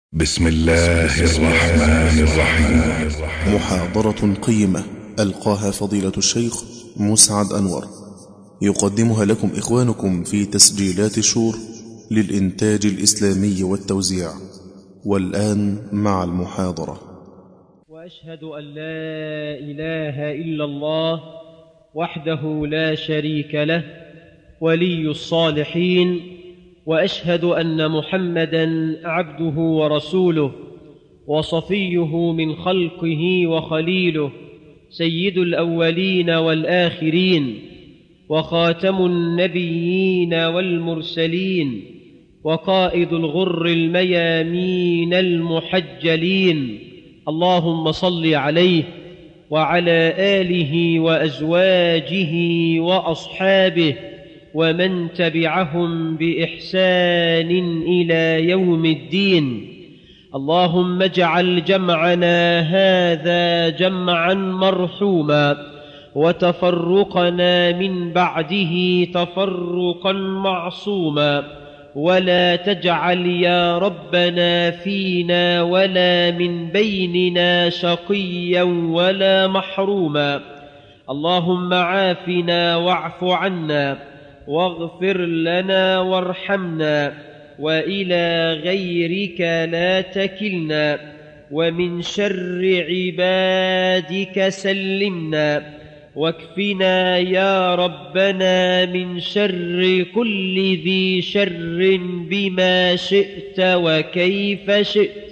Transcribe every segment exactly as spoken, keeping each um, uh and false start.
بسم الله الرحمن الرحيم. محاضرة قيمة ألقاها فضيلة الشيخ مسعد أنور، يقدمها لكم إخوانكم في تسجيلات شور للإنتاج الإسلامي والتوزيع. والآن مع المحاضرة. وأشهد أن لا إله إلا الله وحده لا شريك له ولي الصالحين، وأشهد أن محمدًا عبده ورسوله وصفيه من خلقه وخليله، سيد الأولين والآخرين وخاتم النبيين والمرسلين وقائد الغر الميامين المحجلين. اللهم صل عليه وعلى آله وأزواجه وأصحابه ومن تبعهم بإحسان إلى يوم الدين. اللهم اجعل جمعنا هذا جمعا مرحوما، وتفرقنا من بعده تفرقا معصوما، ولا تجعل يا ربنا فينا ولا من بيننا شقيا ولا محروما. اللهم عافنا واعف عنا واغفر لنا وارحمنا، وإلى غيرك لا تكلنا، ومن شر عبادك سلمنا، واكفنا يا ربنا من شر كل ذي شر بما شئت وكيف شئت.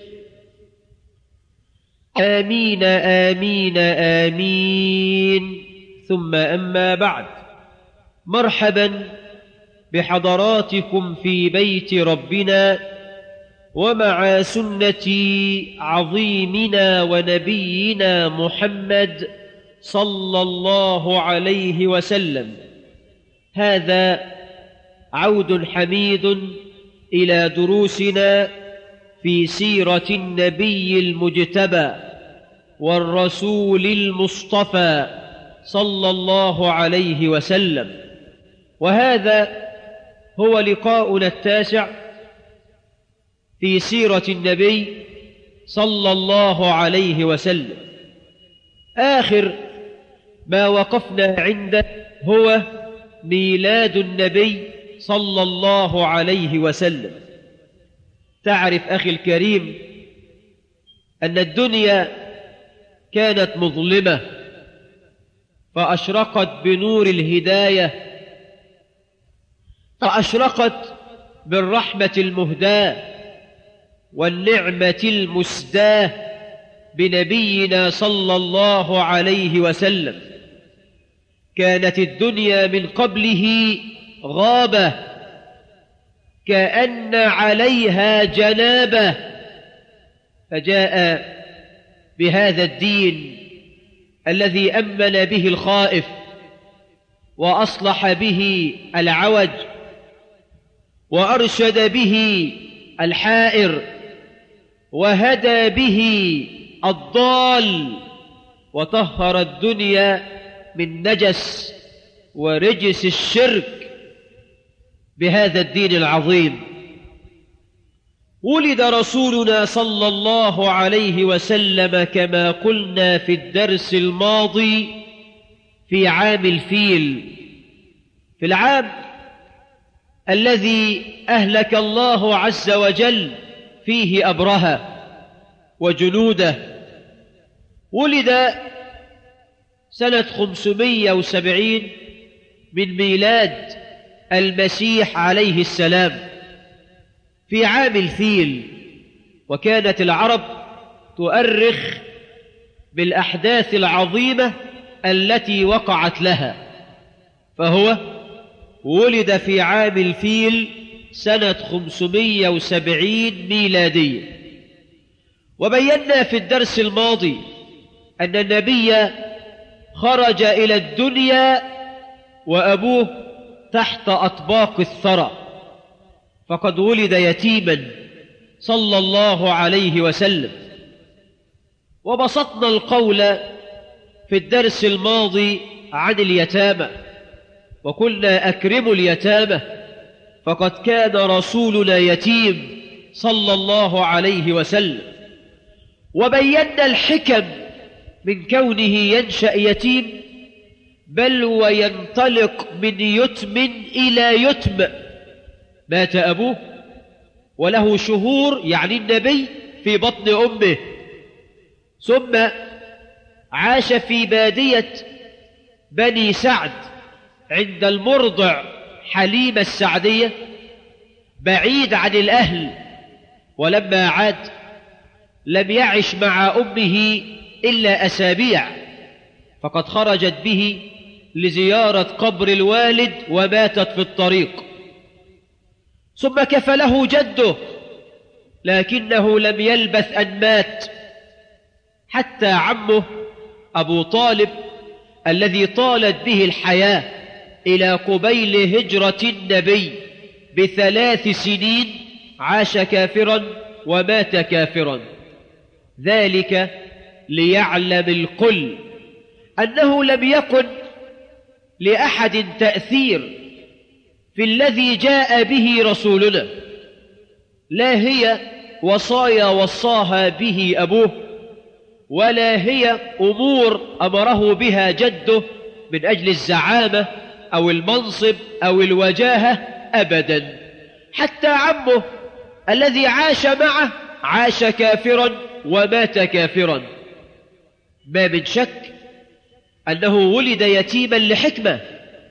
آمين آمين آمين. ثم أما بعد، مرحبا بحضراتكم في بيت ربنا ومع سنة عظيمنا ونبينا محمد صلى الله عليه وسلم. هذا عود حميد إلى دروسنا في سيرة النبي المجتبى والرسول المصطفى صلى الله عليه وسلم، وهذا هو لقاؤنا التاسع في سيرة النبي صلى الله عليه وسلم. آخر ما وقفنا عنده هو ميلاد النبي صلى الله عليه وسلم. تعرف أخي الكريم أن الدنيا كانت مظلمة فأشرقت بنور الهداية، فأشرقت بالرحمة المهداة والنعمة المسداة بنبينا صلى الله عليه وسلم. كانت الدنيا من قبله غابة كأن عليها جنابة، فجاء بهذا الدين الذي أمن به الخائف وأصلح به العوج وأرشد به الحائر وهدى به الضال، وطهر الدنيا من نجس ورجس الشرك بهذا الدين العظيم. ولد رسولنا صلى الله عليه وسلم كما قلنا في الدرس الماضي في عام الفيل، في العام الذي أهلك الله عز وجل فيه أبرهة وجنوده. ولد سنة خمسمائة وسبعين من ميلاد المسيح عليه السلام في عام الفيل، وكانت العرب تؤرخ بالأحداث العظيمة التي وقعت لها، فهو ولد في عام الفيل سنة خمسمائة وسبعين ميلادية. وبينا في الدرس الماضي أن النبي خرج إلى الدنيا وأبوه تحت أطباق الثرى، فقد ولد يتيما صلى الله عليه وسلم. وبسطنا القول في الدرس الماضي عن اليتامى، وقلنا أكرموا اليتامى، فقد كان رسولنا يتيم صلى الله عليه وسلم، وبينا الحكم من كونه ينشأ يتيم، بل وينطلق من يتم إلى يتم. مات أبوه وله شهور، يعني النبي، في بطن أمه، ثم عاش في بادية بني سعد عند المرضع حليمة السعدية بعيد عن الأهل، ولما عاد لم يعش مع أمه إلا أسابيع، فقد خرجت به لزيارة قبر الوالد وماتت في الطريق. ثم كفله جده، لكنه لم يلبث أن مات، حتى عمه أبو طالب الذي طالت به الحياة إلى قبيل هجرة النبي بثلاث سنين عاش كافرا ومات كافرا. ذلك ليعلم الكل أنه لم يكن لأحد تأثير في الذي جاء به رسولنا، لا هي وصايا وصاها به أبوه، ولا هي أمور أمره بها جده من أجل الزعامة أو المنصب أو الوجاهة أبدا. حتى عمه الذي عاش معه عاش كافرا ومات كافرا. ما من شك أنه ولد يتيما لحكمة،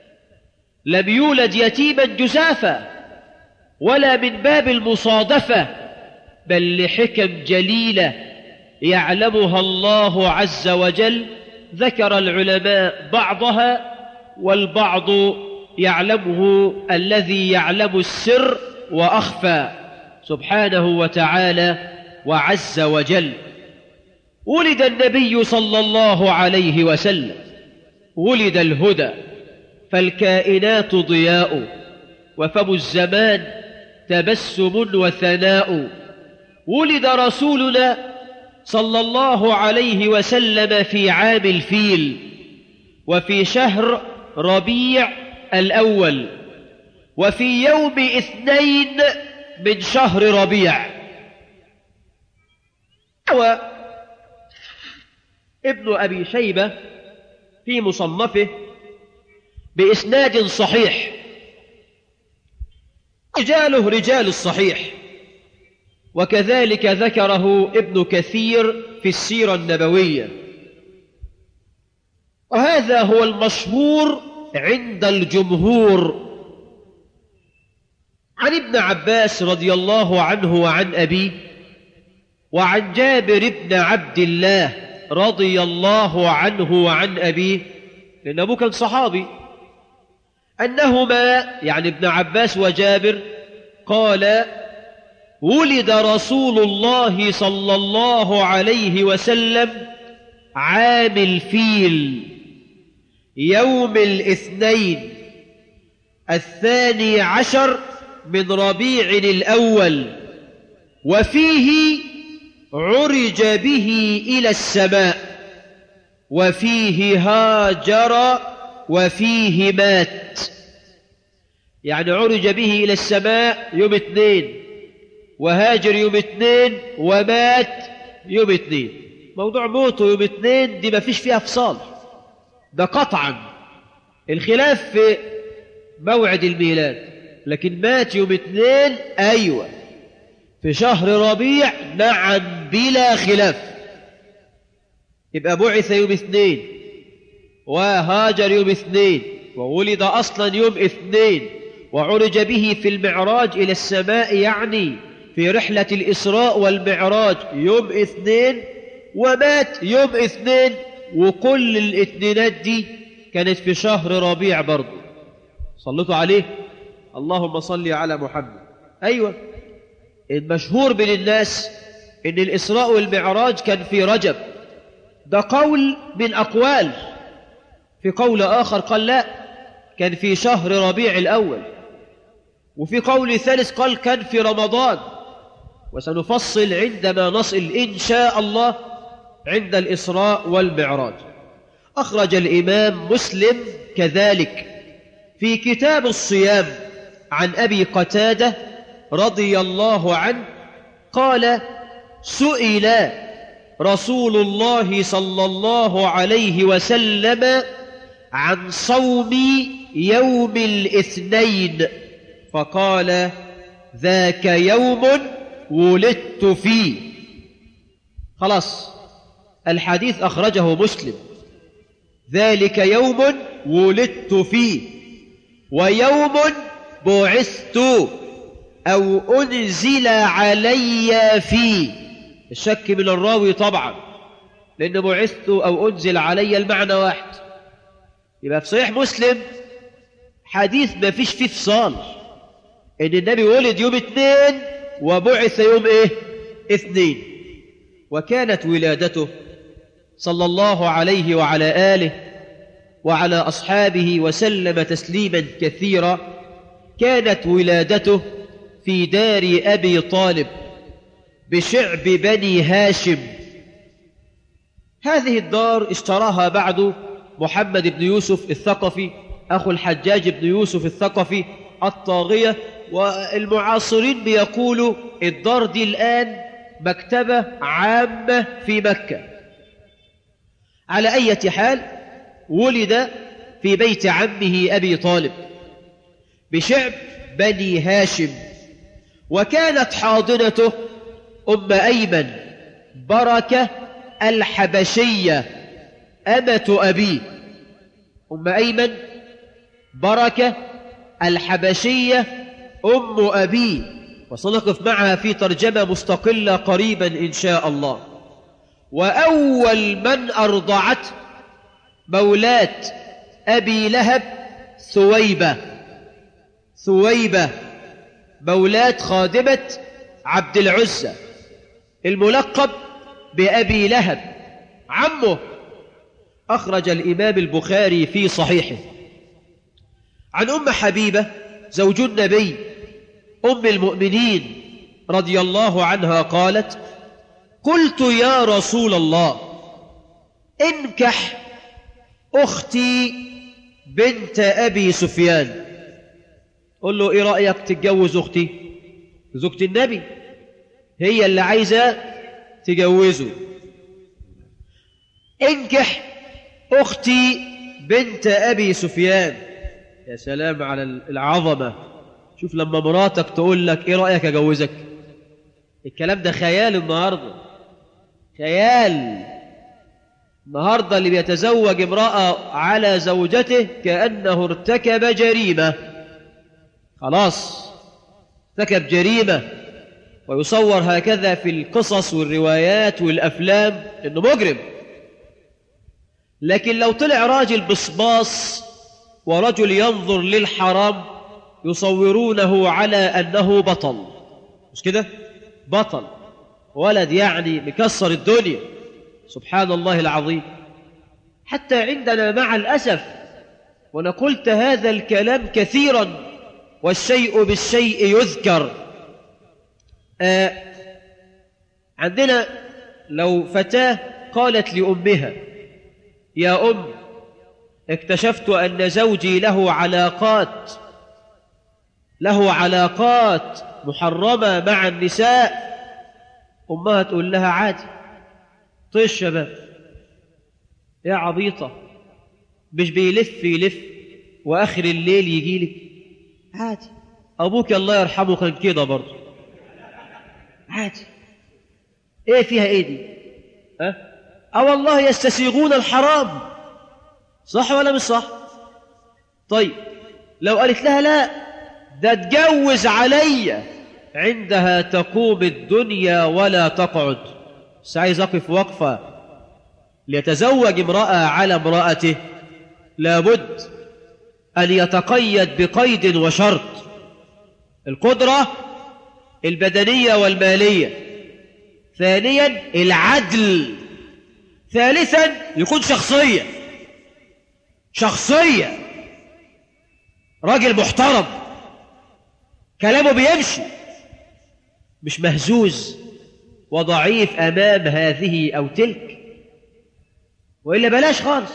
لم يولد يتيما جزافا ولا من باب المصادفة، بل لحكم جليلة يعلمها الله عز وجل. ذكر العلماء بعضها، والبعض يعلمه الذي يعلم السر وأخفى سبحانه وتعالى وعز وجل. ولد النبي صلى الله عليه وسلم، ولد الهدى، فالكائنات ضياء، وفم الزمان تبسم وثناء. ولد رسولنا صلى الله عليه وسلم في عام الفيل، وفي شهر ربيع الأول، وفي يوم اثنين من شهر ربيع. ابن أبي شيبة في مصنفه بإسناد صحيح، رجاله رجال الصحيح، وكذلك ذكره ابن كثير في السيرة النبوية. وهذا هو المشهور عند الجمهور عن ابن عباس رضي الله عنه وعن أبيه، وعن جابر بن عبد الله رضي الله عنه وعن أبيه، لأن أبوه كان صحابي، أنهما يعني ابن عباس وجابر قال: ولد رسول الله صلى الله عليه وسلم عام الفيل يوم الاثنين الثاني عشر من ربيع الأول، وفيه عرج به إلى السماء، وفيه هاجر، وفيه مات. يعني عرج به إلى السماء يوم اثنين، وهاجر يوم اثنين، ومات يوم اثنين. موضوع موته يوم اثنين دي ما فيش فيها فصال، ده قطعا. الخلاف في موعد الميلاد، لكن مات يوم اثنين أيوة في شهر ربيع، نعم بلا خلاف. يبقى بعث يوم اثنين، وهاجر يوم اثنين، وولد أصلا يوم اثنين، وعرج به في المعراج إلى السماء، يعني في رحلة الإسراء والمعراج يوم اثنين، ومات يوم اثنين. وكل الاثنينات دي كانت في شهر ربيع برضو. صلتوا عليه، اللهم صل على محمد. أيوة، المشهور بين الناس إن الإسراء والمعراج كان في رجب، ده قول من أقوال. في قول آخر قال لا، كان في شهر ربيع الأول. وفي قول ثالث قال كان في رمضان، وسنفصل عندما نصل إن شاء الله عند الإسراء والمعراج. أخرج الإمام مسلم كذلك في كتاب الصيام عن أبي قتادة رضي الله عنه قال سئل رسول الله صلى الله عليه وسلم عن صوم يوم الاثنين فقال ذاك يوم ولدت فيه. خلاص الحديث أخرجه مسلم. ذلك يوم ولدت فيه ويوم بعثت أو أنزل علي فيه. الشك من الراوي طبعا، لأن بعثت أو أنزل علي المعنى واحد. يبقى في صحيح مسلم حديث ما فيش فيه فصال، إن النبي ولد يوم اثنين وبعث يوم إيه؟ اثنين. وكانت ولادته صلى الله عليه وعلى آله وعلى أصحابه وسلم تسليما كثيرا، كانت ولادته في دار أبي طالب بشعب بني هاشم. هذه الدار اشتراها بعد محمد بن يوسف الثقفي أخو الحجاج بن يوسف الثقفي الطاغية، والمعاصرين بيقولوا الدار دي الآن مكتبة عامة في مكة. على أي حال ولد في بيت عمه أبي طالب بشعب بني هاشم، وكانت حاضنته أم أيمن بركة الحبشية أمة أبيه. أم أيمن بركة الحبشية أم أبيه، وسنقف معها في ترجمة مستقلة قريبا إن شاء الله. وأول من أرضعت مولاة أبي لهب ثويبة ثويبة مولاة خادمة عبد العزى الملقب بأبي لهب عمه. أخرج الإمام البخاري في صحيحه عن أم حبيبة زوج النبي أم المؤمنين رضي الله عنها قالت قلت يا رسول الله انكح أختي بنت أبي سفيان. قل له إيه رأيك تتجوز أختي؟ زوجة النبي هي اللي عايزة تجوزه. انكح أختي بنت أبي سفيان. يا سلام على العظمة. شوف لما مراتك تقول لك إيه رأيك أجوزك، الكلام ده خيال النهاردة، خيال. النهاردة اللي بيتزوج امرأة على زوجته كأنه ارتكب جريمة، خلاص ارتكب جريمة، ويصور هكذا في القصص والروايات والأفلام إنه مجرم. لكن لو طلع راجل بصباص ورجل ينظر للحرام يصورونه على أنه بطل، مش كده؟ بطل، ولد يعني مكسر الدنيا، سبحان الله العظيم. حتى عندنا مع الأسف، وأنا قلت هذا الكلام كثيرا والشيء بالشيء يذكر. آه عندنا لو فتاة قالت لأمها يا أم اكتشفت أن زوجي له علاقات له علاقات محرمة مع النساء، أمها تقول لها عادي، طيش شباب يا عبيطة، مش بيلف يلف وآخر الليل يجي لك عادي، أبوك الله يرحمه كان كده برضه عادي، إيه فيها إيه دي؟ أه؟ أه والله يستسيغون الحرام، صح ولا مش صح؟ طيب لو قالت لها لا ده اتجوز عليا، عندها تقوم الدنيا ولا تقعد. بس عايز أقف وقفة. ليتزوج امرأة على امرأته لابد أن يتقيد بقيد وشرط: القدرة البدنية والمالية، ثانيا العدل، ثالثا يكون شخصية شخصية راجل محترم كلامه بيمشي، مش مهزوز وضعيف أمام هذه أو تلك، وإلا بلاش خالص.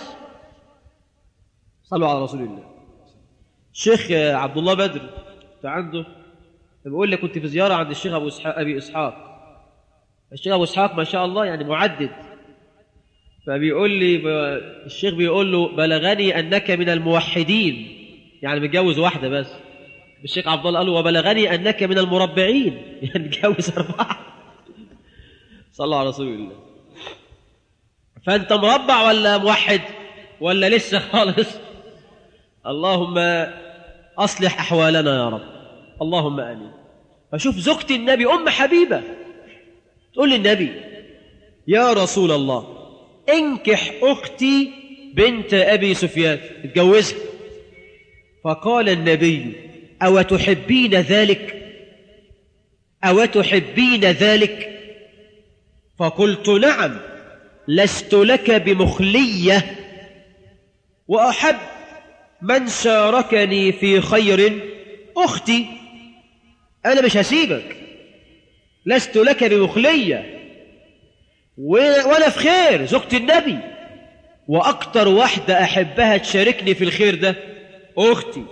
صلوا على رسول الله. الشيخ عبد الله بدر كنت عنده، بقول لك كنت في زيارة عند الشيخ أبو إسحاق أبي إسحاق الشيخ أبو إسحاق ما شاء الله يعني معدد، فبيقول لي الشيخ بيقول له بلغني أنك من الموحدين، يعني متجوز واحدة بس. الشيخ عبد الله قال له وبلغني أنك من المربعين، يعني متجوز أربعة. صلى الله على رسول الله. فأنت مربع ولا موحد ولا لسه خالص؟ اللهم أصلح أحوالنا يا رب، اللهم آمين. فشوف زوجة النبي أم حبيبة تقول للنبي يا رسول الله انكح أختي بنت أبي سفيان، اتجوزها. فقال النبي أو تحبين ذلك؟ أو تحبين ذلك؟ فقلت نعم، لست لك بمخلية، وأحب من شاركني في خير أختي، أنا مش هسيبك، لست لك بمخلية، وأنا في خير زوجة النبي، وأكتر واحدة أحبها تشاركني في الخير ده أختي.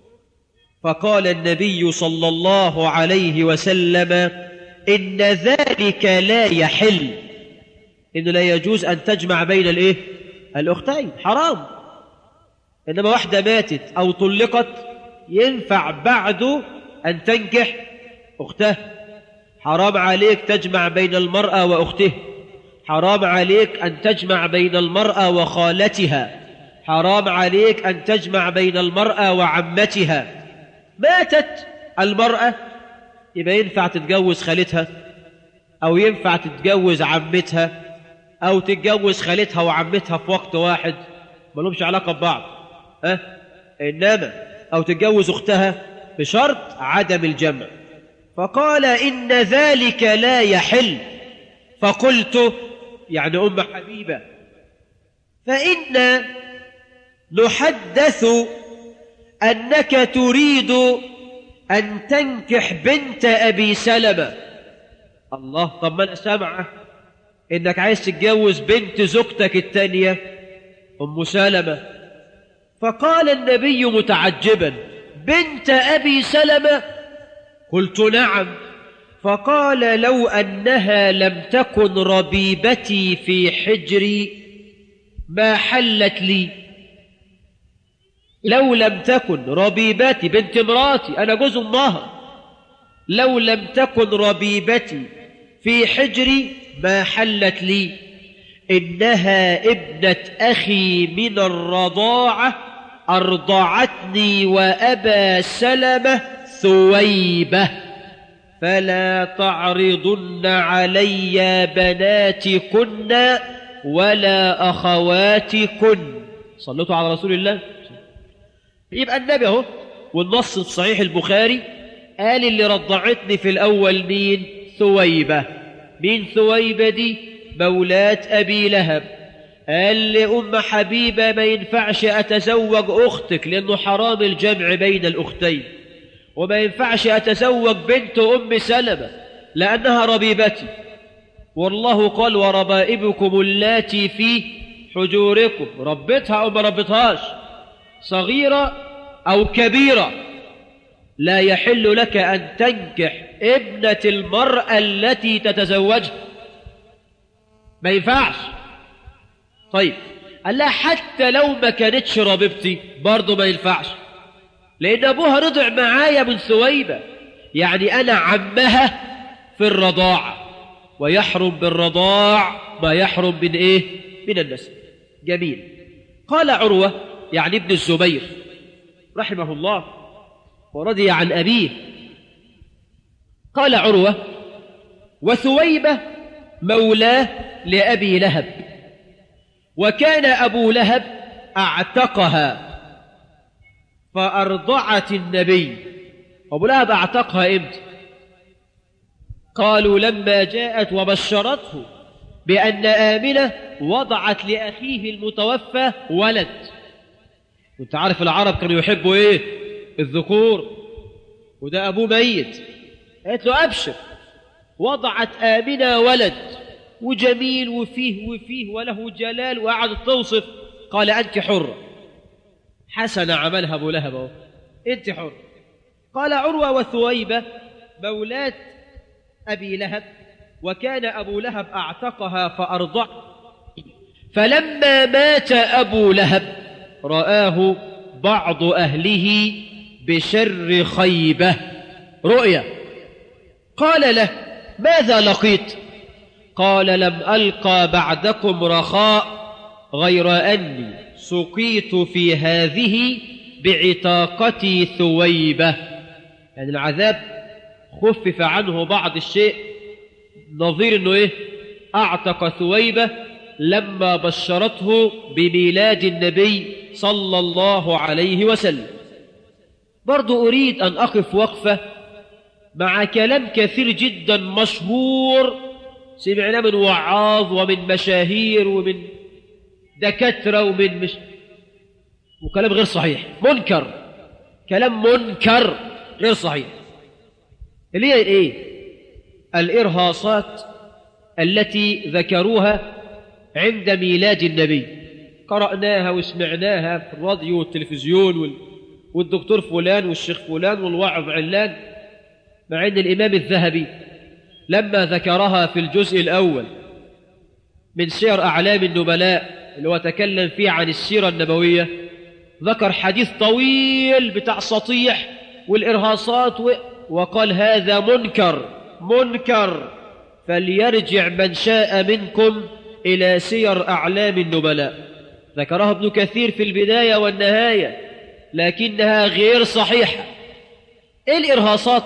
فقال النبي صلى الله عليه وسلم إن ذلك لا يحل، إنه لا يجوز أن تجمع بين الإيه؟ الأختين، حرام. إنما واحدة ماتت أو طلقت ينفع بعده أن تنكح أختها. حرام عليك تجمع بين المرأة وأخته، حرام عليك أن تجمع بين المرأة وخالتها، حرام عليك أن تجمع بين المرأة وعمتها. ماتت المرأة يبقى ينفع تتجوز خالتها، أو ينفع تتجوز عمتها، أو تتجوز خالتها وعمتها في وقت واحد، ما لهمش علاقة ببعض، أه؟ إنما أو تتجوز أختها بشرط عدم الجمع. فقال إن ذلك لا يحل. فقلت يعني أم حبيبة فإن نحدث أنك تريد أن تنكح بنت أبي سلمة. الله، طب ما أنا سامعة إنك عايز تتجوز بنت زوجتك الثانية أم سلمة. فقال النبي متعجبا بنت أبي سلمة؟ قلت نعم. فقال لو أنها لم تكن ربيبتي في حجري ما حلت لي. لو لم تكن ربيبتي، بنت مراتي أنا جوز أمها، لو لم تكن ربيبتي في حجري ما حلت لي. إنها ابنة أخي من الرضاعة أرضعتني وأبا سلمة ثويبة، فلا تعرضن علي بناتكن ولا أخواتكن. صلوا على رسول الله. يبقى النبي اهو، والنص في صحيح البخاري قال اللي رضعتني في الأول مين؟ ثويبة. مين ثويبة دي؟ مولاة أبي لهب. قال لأم حبيبة ما ينفعش أتزوج أختك لأنه حرام الجمع بين الأختين، وما ينفعش أتزوج بنت أم سلمة لأنها ربيبتي، والله قال وربائبكم اللاتي في حجوركم، ربتها أو ما ربتهاش، صغيرة أو كبيرة، لا يحل لك أن تنكح ابنة المرأة التي تتزوجها، ما ينفعش. طيب قال لها حتى لو ما كانتش ربيبتي برضه ما ينفعش، لأن أبوها رضع معايا من ثويبة، يعني أنا عمها في الرضاعة، ويحرم بالرضاع ما يحرم من إيه؟ من النسب. جميل. قال عروة يعني ابن الزبير رحمه الله ورضي عن أبيه، قال عروة وثويبة مولاه لأبي لهب، وكان أبو لهب أعتقها فأرضعت النبي. أبو لهب أعتقها إمتى؟ قالوا لما جاءت وبشرته بأن آمنة وضعت لأخيه المتوفى ولد. وانت عارف العرب كانوا يحبوا إيه؟ الذكور، وده أبوه ميت. قالت له أبشر، وضعت آمنة ولد وجميل وفيه وفيه وله جلال، وقعدت توصف. قال أنت حرة. حسن عملها أبو لهب أهو، أنت حرة. قال عروة وثويبة مولاة أبي لهب وكان أبو لهب أعتقها فأرضع. فلما مات أبو لهب رآه بعض أهله بشر خيبة رؤيا، قال له: ماذا لقيت؟ قال: لم ألقى بعدكم رخاء غير أني سقيت في هذه بعتاقتي ثويبة. يعني العذاب خفف عنه بعض الشيء، نظير أنه إيه؟ أعتق ثويبة لما بشرته بميلاد النبي صلى الله عليه وسلم. برضو أريد أن أقف وقفة مع كلام كثير جدا مشهور سمعناه من وعاظ ومن مشاهير ومن دكاترة ومن مش وكلام غير صحيح، منكر، كلام منكر غير صحيح، اللي هي الايه؟ الإرهاصات التي ذكروها عند ميلاد النبي، قرأناها وسمعناها في الراديو والتلفزيون والدكتور فلان والشيخ فلان والواعظ علان، مع أن الإمام الذهبي لما ذكرها في الجزء الأول من سير أعلام النبلاء اللي هو تكلم فيه عن السيرة النبوية، ذكر حديث طويل بتاع سطيح والإرهاصات و... وقال: هذا منكر منكر، فليرجع من شاء منكم إلى سير أعلام النبلاء. ذكرها ابن كثير في البداية والنهاية، لكنها غير صحيحة. إيه الإرهاصات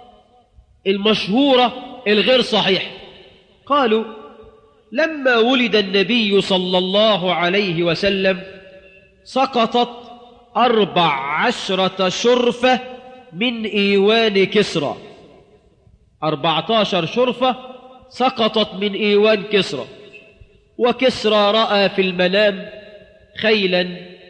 المشهورة الغير صحيحة؟ قالوا: لما ولد النبي صلى الله عليه وسلم سقطت أربع عشرة شرفة من إيوان كسرى، أربعة عشر شرفة سقطت من إيوان كسرى، وكسرى رأى في المنام خيلا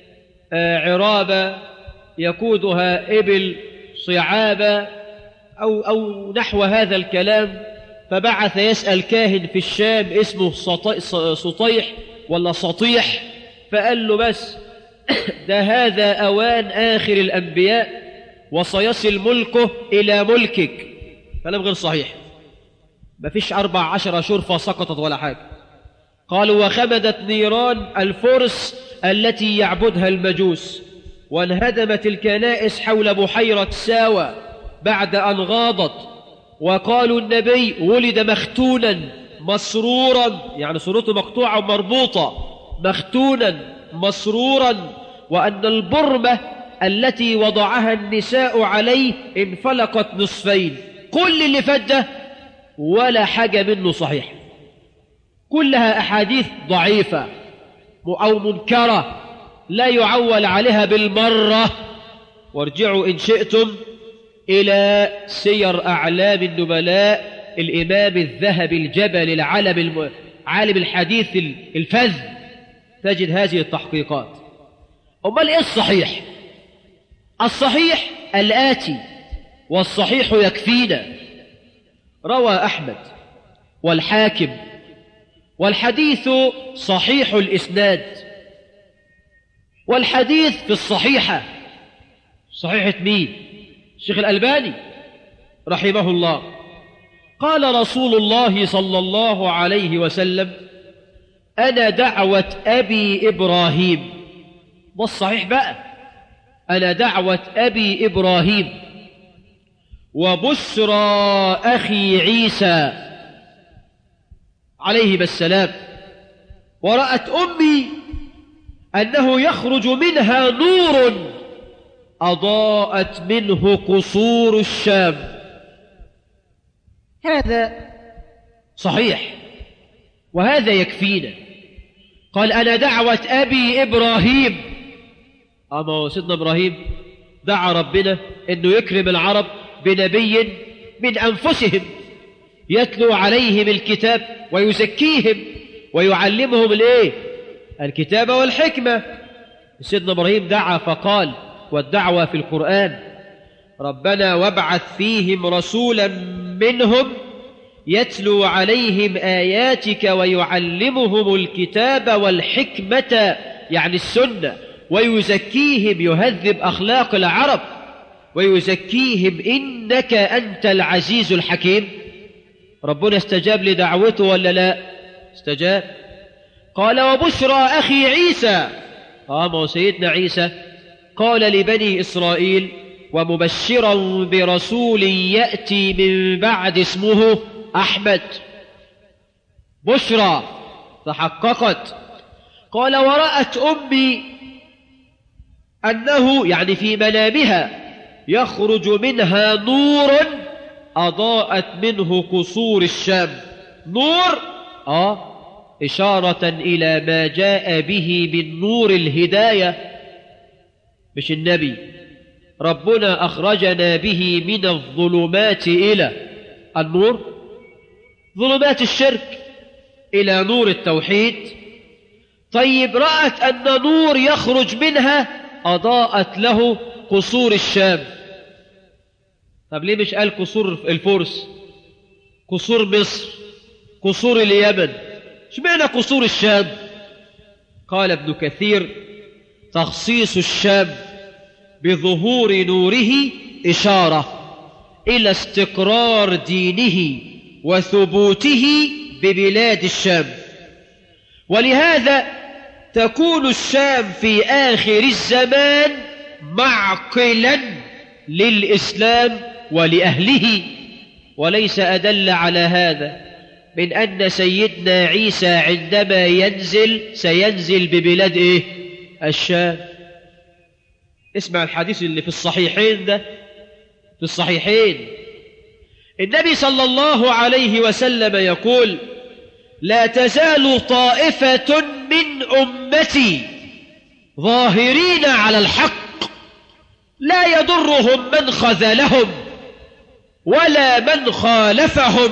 عرابة يقودها إبل صعابة أو, أو نحو هذا الكلام، فبعث يسأل كاهن في الشام اسمه سطيح ولا سطيح، فقال له: بس ده هذا أوان آخر الأنبياء وسيصل ملكه إلى ملكك. كلام غير صحيح، ما فيش أربع عشر شرفة سقطت ولا حاجة. قالوا: وخمدت نيران الفرس التي يعبدها المجوس، وانهدمت الكنائس حول بحيرة ساوى بعد أن غاضت. وقالوا: النبي ولد مختونا مسرورا، يعني صورته مقطوعة ومربوطة، مختونا مسرورا، وأن البرمة التي وضعها النساء عليه انفلقت نصفين. كل اللي فات ده ولا حاجة منه صحيح، كلها أحاديث ضعيفة أو منكرة لا يعول عليها بالمرة. وارجعوا إن شئتم إلى سير أعلام النبلاء، الإمام الذهبي الجبل العالم الم... عالم الحديث الفذ، تجد هذه التحقيقات. أمال إيه الصحيح؟ الصحيح الآتي، والصحيح يكفينا: روى أحمد والحاكم، والحديث صحيح الإسناد، والحديث في الصحيحة. صحيحة مين؟ الشيخ الألباني رحمه الله. قال رسول الله صلى الله عليه وسلم: أنا دعوة أبي إبراهيم. والصحيح بقى: أنا دعوة أبي إبراهيم وبشرى أخي عيسى عليه السلام. ورأت أمي أنه يخرج منها نور أضاءت منه قصور الشام. هذا صحيح وهذا يكفينا. قال: أنا دعوة أبي إبراهيم. أما سيدنا إبراهيم دعا ربنا أنه يكرم العرب بنبي من أنفسهم يتلو عليهم الكتاب ويزكيهم ويعلمهم الإيه؟ الكتاب والحكمة. سيدنا إبراهيم دعا فقال، والدعوة في القرآن: ربنا وابعث فيهم رسولا منهم يتلو عليهم آياتك ويعلمهم الكتاب والحكمة، يعني السنة، ويزكيهم، يهذب أخلاق العرب، ويزكيهم إنك أنت العزيز الحكيم. ربنا استجاب لدعوته ولا لا؟ استجاب. قال وبشرى أخي عيسى، آه ما هو سيدنا عيسى قال لبني إسرائيل ومبشرا برسول يأتي من بعد اسمه أحمد. بشرى تحققت. قال ورأت أمي أنه يعني في منامها يخرج منها نور أضاءت منه قصور الشام. نور آه إشارة إلى ما جاء به من نور الهداية، مش النبي. ربنا أخرجنا به من الظلمات إلى النور، ظلمات الشرك إلى نور التوحيد. طيب رأت أن نور يخرج منها أضاءت له قصور الشام. طب ليه مش قال قصور الفرس، قصور مصر، قصور اليمن، اشمعنى قصور الشام؟ قال ابن كثير تخصيص الشام بظهور نوره إشارة إلى استقرار دينه وثبوته ببلاد الشام، ولهذا تكون الشام في آخر الزمان معقلا للإسلام ولأهله. وليس أدل على هذا من أن سيدنا عيسى عندما ينزل سينزل ببلاد إيه؟ الشام. اسمع الحديث اللي في الصحيحين ده، في الصحيحين النبي صلى الله عليه وسلم يقول لا تزال طائفة من أمتي ظاهرين على الحق لا يضرهم من خذلهم ولا من خالفهم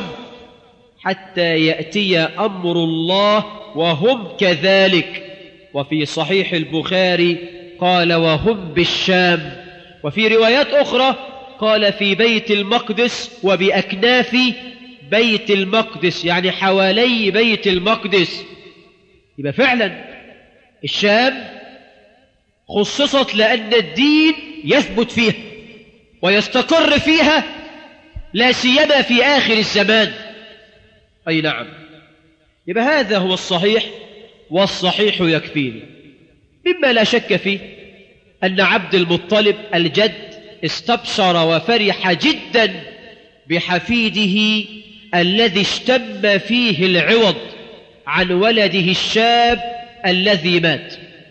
حتى يأتي أمر الله وهم كذلك. وفي صحيح البخاري قال وهم بالشام. وفي روايات أخرى قال في بيت المقدس وبأكناف بيت المقدس، يعني حوالي بيت المقدس. يبقى فعلا الشام خصصت لأن الدين يثبت فيها ويستقر فيها، لا سيما في آخر الزمان. أي نعم. يبقى هذا هو الصحيح، والصحيح يكفيني. مما لا شك فيه أن عبد المطلب الجد استبشر وفرح جدا بحفيده الذي اشتم فيه العوض عن ولده الشاب الذي مات،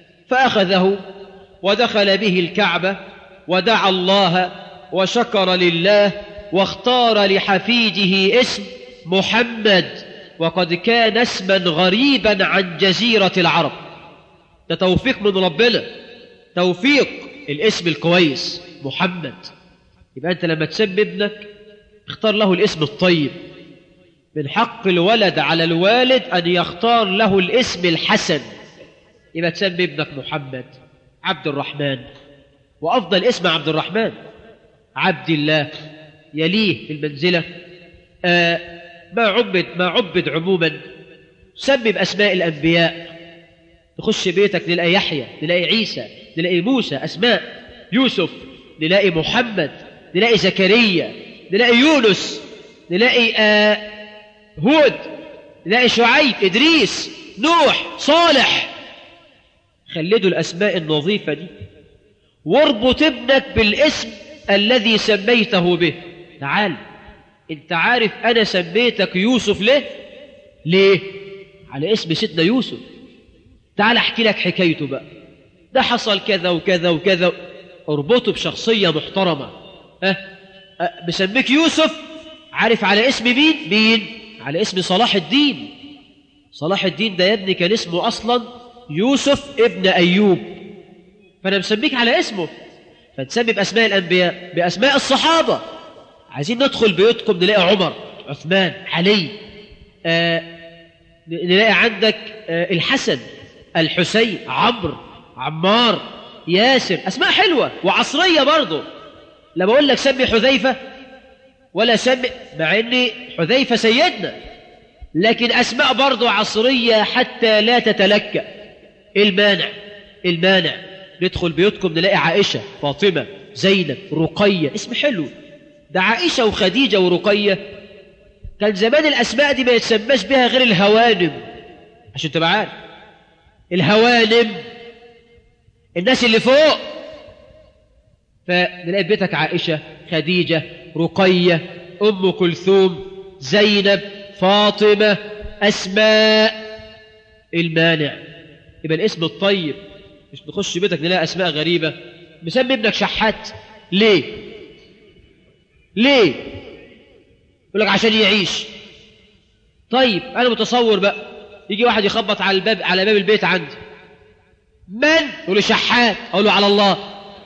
فأخذه ودخل به الكعبة ودعا الله وشكر لله واختار لحفيده اسم محمد، وقد كان اسما غريبا عن جزيرة العرب. ده توفيق من ربنا، توفيق الاسم الكويس محمد. يبقى أنت لما تسمي ابنك اختار له الاسم الطيب. من حق الولد على الوالد أن يختار له الاسم الحسن. يبقى تسمي ابنك محمد، عبد الرحمن، وأفضل اسم عبد الرحمن، عبد الله يليه في المنزلة. آه ما عبد ما عبد عموما. سمي بأسماء الأنبياء. تخش بيتك نلاقي يحيى، نلاقي عيسى، نلاقي موسى، أسماء يوسف، نلاقي محمد، نلاقي زكريا، نلاقي يونس، نلاقي آه هود، نلاقي شعيب، إدريس، نوح، صالح. خلدوا الأسماء النظيفة دي، واربط ابنك بالاسم الذي سميته به. تعال، انت عارف أنا سميتك يوسف ليه؟ ليه؟ على اسم سيدنا يوسف. تعال احكي لك حكايته بقى. ده حصل كذا وكذا وكذا. اربطه بشخصية محترمة. أه؟ أه بسميك يوسف، عارف على اسم مين؟ مين؟ على اسم صلاح الدين. صلاح الدين ده يا ابني كان اسمه أصلا يوسف ابن أيوب، فأنا مسميك على اسمه. فتسمي بأسماء الأنبياء، بأسماء الصحابة. عايزين ندخل بيوتكم نلاقي عمر، عثمان، علي، آه نلاقي عندك آه الحسن، الحسين، عمرو، عمار، ياسر. أسماء حلوة وعصرية برضو. لا بقول لك سمي حذيفة ولا سمي، مع ان حذيفة سيدنا، لكن أسماء برضو عصرية حتى لا تتلكأ. المانع المانع ندخل بيوتكم نلاقي عائشة، فاطمة، زينب، رقية. اسم حلو ده. عائشة وخديجة ورقية كان زمان الأسماء دي ما يتسماش بها غير الهوانم، عشان تبقى عارف الهوانم الناس اللي فوق. فنلاقي بيتك عائشة، خديجة، رقية، أم كلثوم، زينب، فاطمة، أسماء. المانع يبقى الاسم الطيب، مش نخش بيتك نلاقي أسماء غريبة. مسمي ابنك شحات ليه؟ ليه؟ يقول لك عشان يعيش. طيب أنا متصور بقى يجي واحد يخبط على الباب على باب البيت عندي، من؟ يقول لي شحات. أقول له على الله،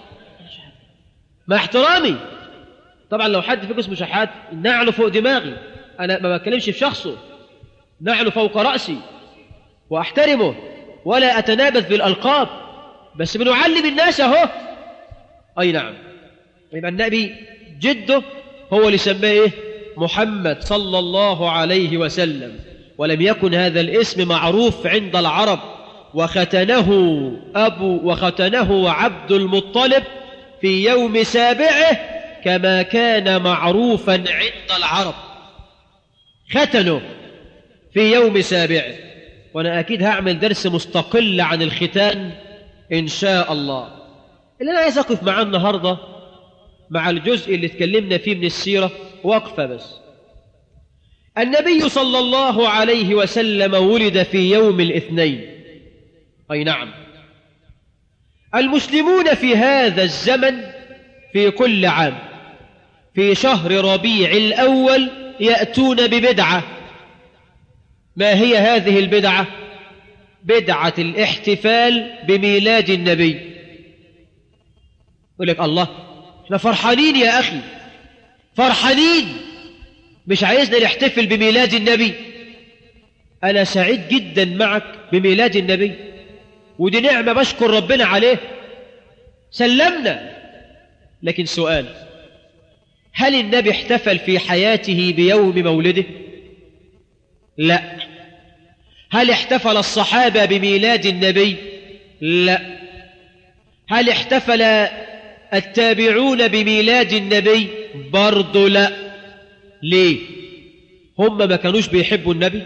مع احترامي طبعا. لو حد فيكم اسمه شحات نعله فوق دماغي، أنا ما بتكلمش في شخصه، نعله فوق رأسي وأحترمه ولا أتنابذ بالألقاب، بس بنعلم الناس أهو. أي نعم. يبقى النبي جده هو اللي سماه إيه؟ محمد صلى الله عليه وسلم، ولم يكن هذا الاسم معروف عند العرب. وختنه أبو وختنه عبد المطلب في يوم سابعه كما كان معروفا عند العرب. ختنه في يوم سابعه، وأنا أكيد هعمل درس مستقل عن الختان إن شاء الله. اللي أنا عايز أقف معاه النهاردة مع الجزء اللي اتكلمنا فيه من السيرة وقفة بس. النبي صلى الله عليه وسلم ولد في يوم الاثنين. أي نعم. المسلمون في هذا الزمن في كل عام في شهر ربيع الأول يأتون ببدعة. ما هي هذه البدعة؟ بدعة الاحتفال بميلاد النبي. يقول لك الله احنا فرحانين يا أخي، فرحانين، مش عايزنا نحتفل بميلاد النبي. أنا سعيد جدا معك بميلاد النبي، ودي نعمة بشكر ربنا عليه، سلمنا. لكن سؤال، هل النبي احتفل في حياته بيوم مولده؟ لا. هل احتفل الصحابة بميلاد النبي؟ لا. هل احتفل التابعون بميلاد النبي؟ برضو لا. ليه؟ هم ما كانوش بيحبوا النبي؟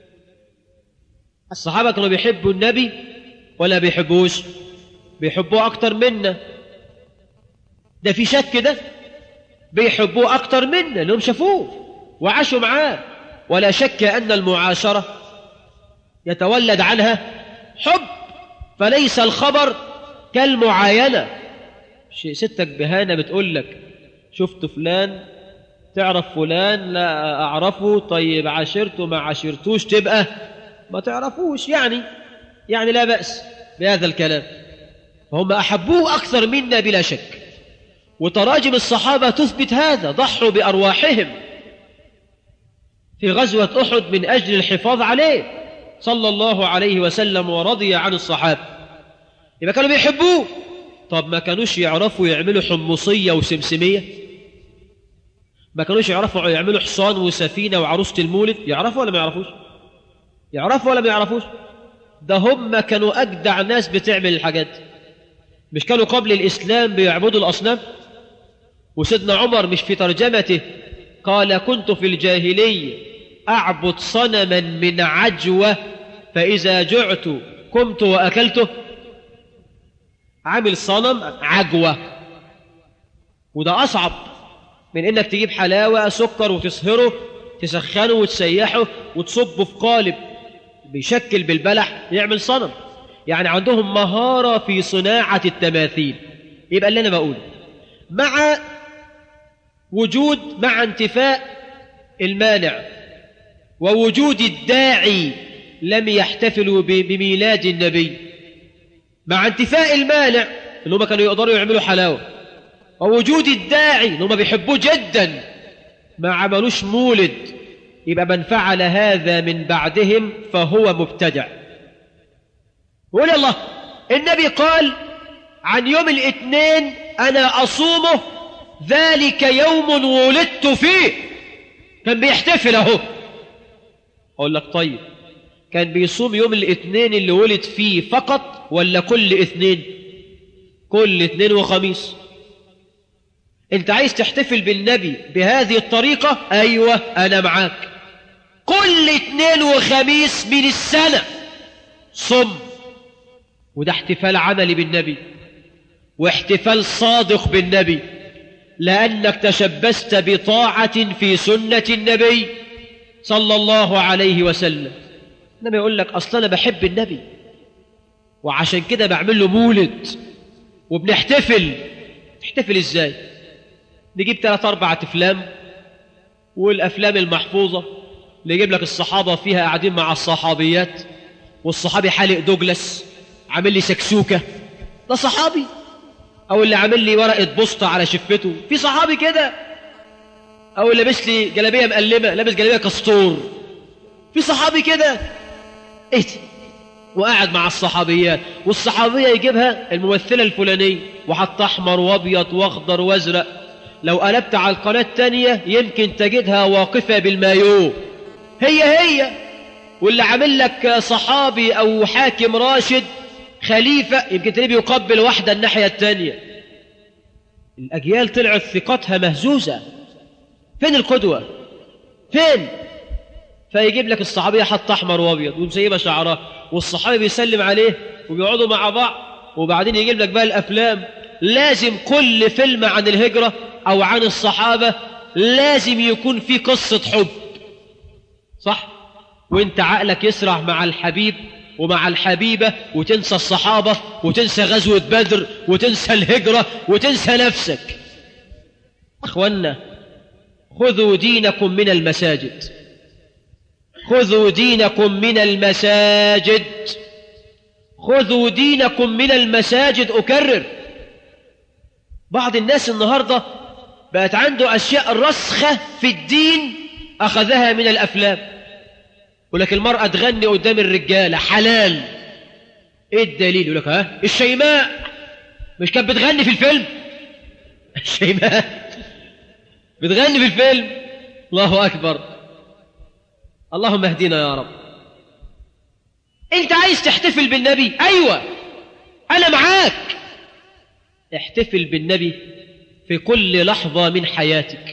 الصحابة كانوا بيحبوا النبي ولا بيحبوش؟ بيحبوه أكتر منا. ده في شك ده؟ بيحبوه أكتر منا لأنهم شافوه وعاشوا معاه. ولا شك أن المعاشرة يتولد عنها حب، فليس الخبر كالمعاينة. ستك بهانة بتقول لك شفت فلان، تعرف فلان؟ لا أعرفه. طيب عاشرته ما عاشرتوش؟ تبقى ما تعرفوش. يعني يعني لا بأس بهذا الكلام. هم أحبوه أكثر منا بلا شك، وتراجم الصحابة تثبت هذا. ضحوا بأرواحهم في غزوة أحد من أجل الحفاظ عليه صلى الله عليه وسلم، ورضي عن الصحابة. يبقى كانوا بيحبوه. طب ما كانوش يعرفوا يعملوا حمصية وسمسمية؟ ما كانوش يعرفوا يعملوا حصان وسفينة وعروسة المولد؟ يعرفوا ولا ما يعرفوش؟ يعرفوا ولا ما يعرفوش؟ ده هم كانوا أجدع ناس بتعمل الحاجات. مش كانوا قبل الإسلام بيعبدوا الأصنام؟ وسيدنا عمر مش في ترجمته قال كنت في الجاهلية أعبد صنما من عجوة فإذا جعت قمت وأكلته؟ عامل صنم عجوة، وده أصعب من إنك تجيب حلاوة سكر وتصهره تسخنه وتسيحه وتصبه في قالب بيشكل بالبلح يعمل صنم. يعني عندهم مهارة في صناعة التماثيل. يبقى اللي أنا بقوله مع وجود مع انتفاء المانع ووجود الداعي لم يحتفلوا بميلاد النبي. مع انتفاء المانع اللي هم كانوا يقدروا يعملوا حلاوة، ووجود الداعي اللي هم بيحبوه جدا ما عملوش مولد. يبقى من فعل هذا من بعدهم فهو مبتدع. وقول الله النبي قال عن يوم الاثنين أنا أصومه ذلك يوم ولدت فيه. كان بيحتفل اهو. أقول لك طيب كان بيصوم يوم الاثنين اللي ولد فيه فقط ولا كل اثنين؟ كل اثنين وخميس. انت عايز تحتفل بالنبي بهذه الطريقة؟ ايوه انا معاك. كل اثنين وخميس من السنة صم. وده احتفال عملي بالنبي واحتفال صادق بالنبي، لأنك تشبثت بطاعة في سنة النبي صلى الله عليه وسلم. إنما يقول لك أصلا أنا بحب النبي وعشان كده بعمل له مولد وبنحتفل. تحتفل إزاي؟ نجيب ثلاث أربعة أفلام، والأفلام المحفوظة اللي يجيب لك الصحابة فيها قاعدين مع الصحابيات، والصحابي حالق دوجلاس عامل لي سكسوكة، ده صحابي؟ أو اللي عامل لي ورقة بوسطة على شفته، في صحابي كده؟ أو اللي لابس لي جلابية مقلمة، لابس جلابية كستور، في صحابي كده؟ إيه دي؟ وقاعد مع الصحابيات، والصحابية يجيبها الممثلة الفلانية وحط أحمر وأبيض وأخضر وأزرق، لو قلبت على القناة التانية يمكن تجدها واقفة بالمايو، هي هي. واللي عامل لك صحابي أو حاكم راشد خليفة يمكن تلاقيه بيقبل واحدة الناحية التانية. الأجيال طلعت ثقتها مهزوزة. فين القدوة؟ فين؟ فيجيب لك الصحابية حط أحمر وأبيض ومسيبة شعرها، والصحابي بيسلم عليه وبيقعدوا مع بعض، وبعدين يجيب لك بقى الأفلام. لازم كل فيلم عن الهجرة أو عن الصحابة لازم يكون فيه قصة حب، صح؟ وانت عقلك يسرع مع الحبيب ومع الحبيبة وتنسى الصحابة وتنسى غزوة بدر وتنسى الهجرة وتنسى نفسك. أخوانا، خذوا دينكم من المساجد، خذوا دينكم من المساجد، خذوا دينكم من المساجد. أكرر، بعض الناس النهاردة بقت عنده أشياء رسخة في الدين أخذها من الأفلام. يقول لك المرأة تغني قدام الرجالة حلال، ايه الدليل؟ يقول لك ها الشيماء مش كانت بتغني في الفيلم؟ الشيماء بتغني في الفيلم. الله أكبر، اللهم اهدنا يا رب. انت عايز تحتفل بالنبي؟ ايوه انا معاك، احتفل بالنبي في كل لحظة من حياتك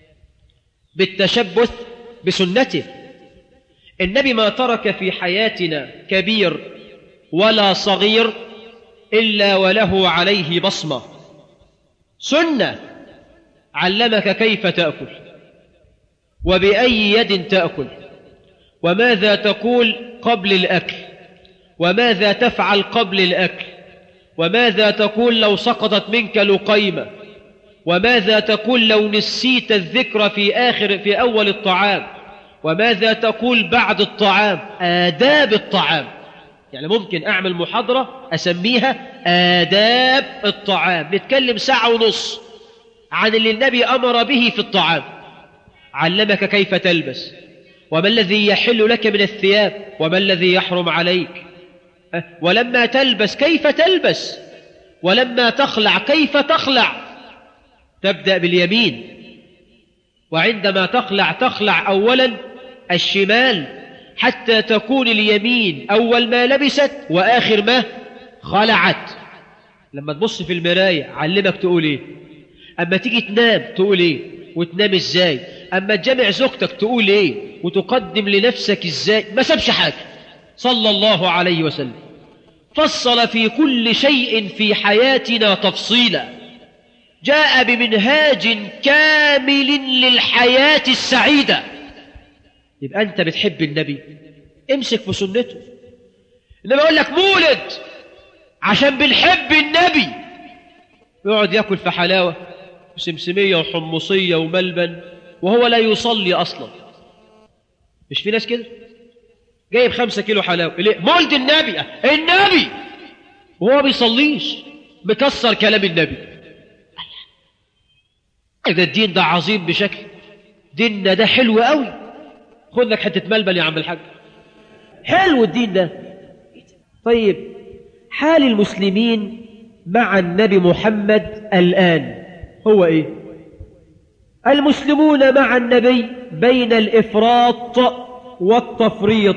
بالتشبث بسنته. النبي ما ترك في حياتنا كبير ولا صغير إلا وله عليه بصمة، سنة. علمك كيف تأكل وبأي يد تأكل، وماذا تقول قبل الأكل، وماذا تفعل قبل الأكل، وماذا تقول لو سقطت منك لقيمة، وماذا تقول لو نسيت الذكر في آخر في أول الطعام، وماذا تقول بعد الطعام. آداب الطعام، يعني ممكن أعمل محاضرة أسميها آداب الطعام، نتكلم ساعة ونص عن اللي النبي أمر به في الطعام. علمك كيف تلبس، وما الذي يحل لك من الثياب، وما الذي يحرم عليك، ولما تلبس كيف تلبس، ولما تخلع كيف تخلع. تبدأ باليمين، وعندما تخلع تخلع أولا الشمال حتى تكون اليمين أول ما لبست وآخر ما خلعت. لما تبص في المراية علمك تقول إيه، أما تيجي تنام تقول إيه وتنام إزاي، أما تجمع زوجتك تقول إيه وتقدم لنفسك إزاي. ما سابش حاجة صلى الله عليه وسلم، فصل في كل شيء في حياتنا تفصيلا، جاء بمنهاج كامل للحياة السعيدة. يبقى أنت بتحب النبي، امسك في سنته. إنما أقول لك مولد عشان بنحب النبي، يقعد يأكل في حلاوة وسمسمية وحمصية وملبن وهو لا يصلي أصلا. مش في ناس كده جايب خمسة كيلو حلاوة ليه؟ مولد النبي، النبي وهو بيصليش، مكسر كلام النبي. إذا الدين ده عظيم بشكل، ديننا ده حلو قوي. خد لك حتة ملبن يا عم الحاج، حلو الدين ده. طيب حال المسلمين مع النبي محمد الآن هو إيه؟ المسلمون مع النبي بين الإفراط والتفريط.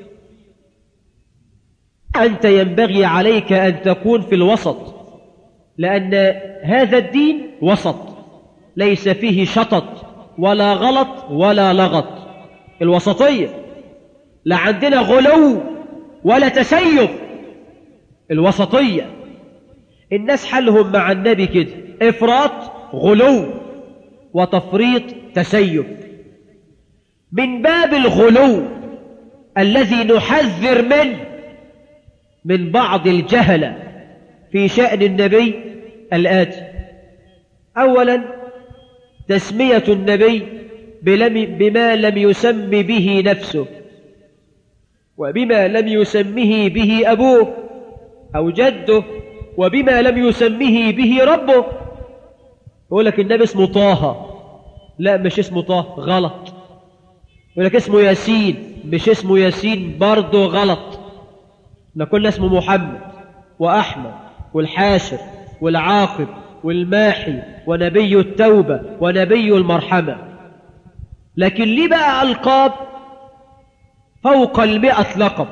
أنت ينبغي عليك أن تكون في الوسط، لأن هذا الدين وسط، ليس فيه شطط ولا غلط ولا لغط. الوسطية، لا عندنا غلو ولا تسيب، الوسطية. الناس حالهم مع النبي كده، إفراط غلو وتفريط تسيب. من باب الغلو الذي نحذر منه من بعض الجهلة في شأن النبي الآتي: أولا تسمية النبي بما لم يسم به نفسه وبما لم يسمه به أبوه أو جده وبما لم يسمه به ربه. يقول لك النبي اسمه طه، لا مش اسمه طه، غلط. يقول لك اسمه ياسين، مش اسمه ياسين، برضه غلط. نقول اسمه محمد وأحمد والحاشر والعاقب والماحي ونبي التوبة ونبي المرحمة. لكن ليه بقى ألقاب فوق المئة لقب؟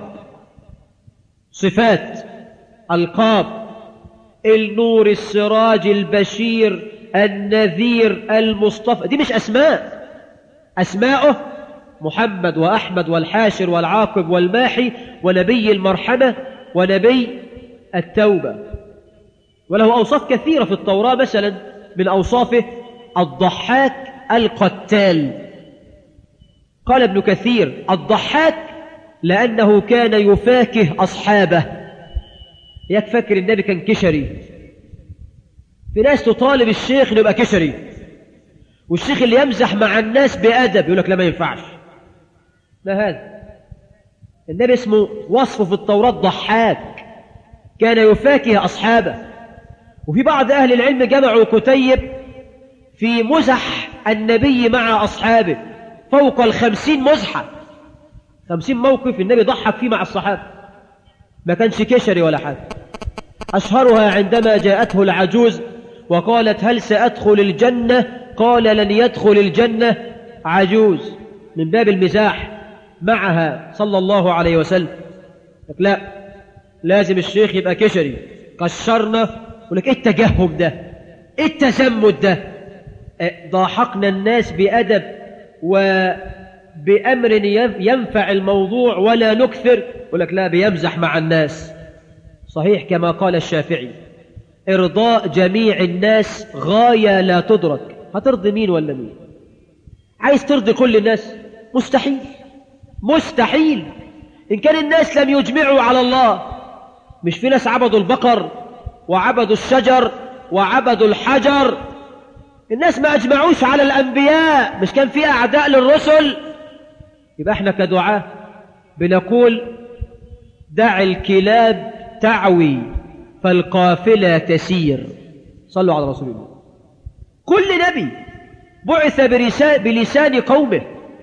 صفات، ألقاب: النور، السراج، البشير، النذير، المصطفى. دي مش أسماء، أسماؤه محمد وأحمد والحاشر والعاقب والماحي ونبي المرحمة ونبي التوبة. وله أوصاف كثيرة في التوراة، مثلا من أوصافه الضحاك القتال. قال ابن كثير: الضحاك لأنه كان يفاكه أصحابه. ياك فاكر النبي كان كشري؟ في ناس تطالب الشيخ انه يبقى كشري، والشيخ اللي يمزح مع الناس بأدب يقول لك لا ما ينفعش. ما هذا؟ النبي اسمه وصفه في التوراة ضحاك، كان يفاكه أصحابه. وفي بعض أهل العلم جمعوا كتيب في مزح النبي مع أصحابه، فوق الخمسين مزحة، خمسين موقف النبي ضحك فيه مع الصحابة، ما كانش كشري ولا حاجة. أشهرها عندما جاءته العجوز وقالت: هل سأدخل الجنة؟ قال: لن يدخل الجنة عجوز، من باب المزاح معها صلى الله عليه وسلم. لا، لازم الشيخ يبقى كشري. قشرنا ولك ايه التجهم ده، ايه التزمت ده؟ ضاحكنا الناس بأدب وبأمر ينفع الموضوع ولا نكثر. ولك لا، بيمزح مع الناس. صحيح كما قال الشافعي: إرضاء جميع الناس غاية لا تدرك. هترضي مين ولا مين؟ عايز ترضي كل الناس؟ مستحيل، مستحيل. إن كان الناس لم يجمعوا على الله. مش في ناس عبدوا البقر وعبدوا الشجر وعبدوا الحجر؟ الناس ما أجمعوش على الأنبياء، مش كان في أعداء للرسل؟ يبقى احنا كدعاة بنقول: دع الكلاب تعوي فالقافلة تسير. صلوا على رسول الله. كل نبي بعث بلسان قومه،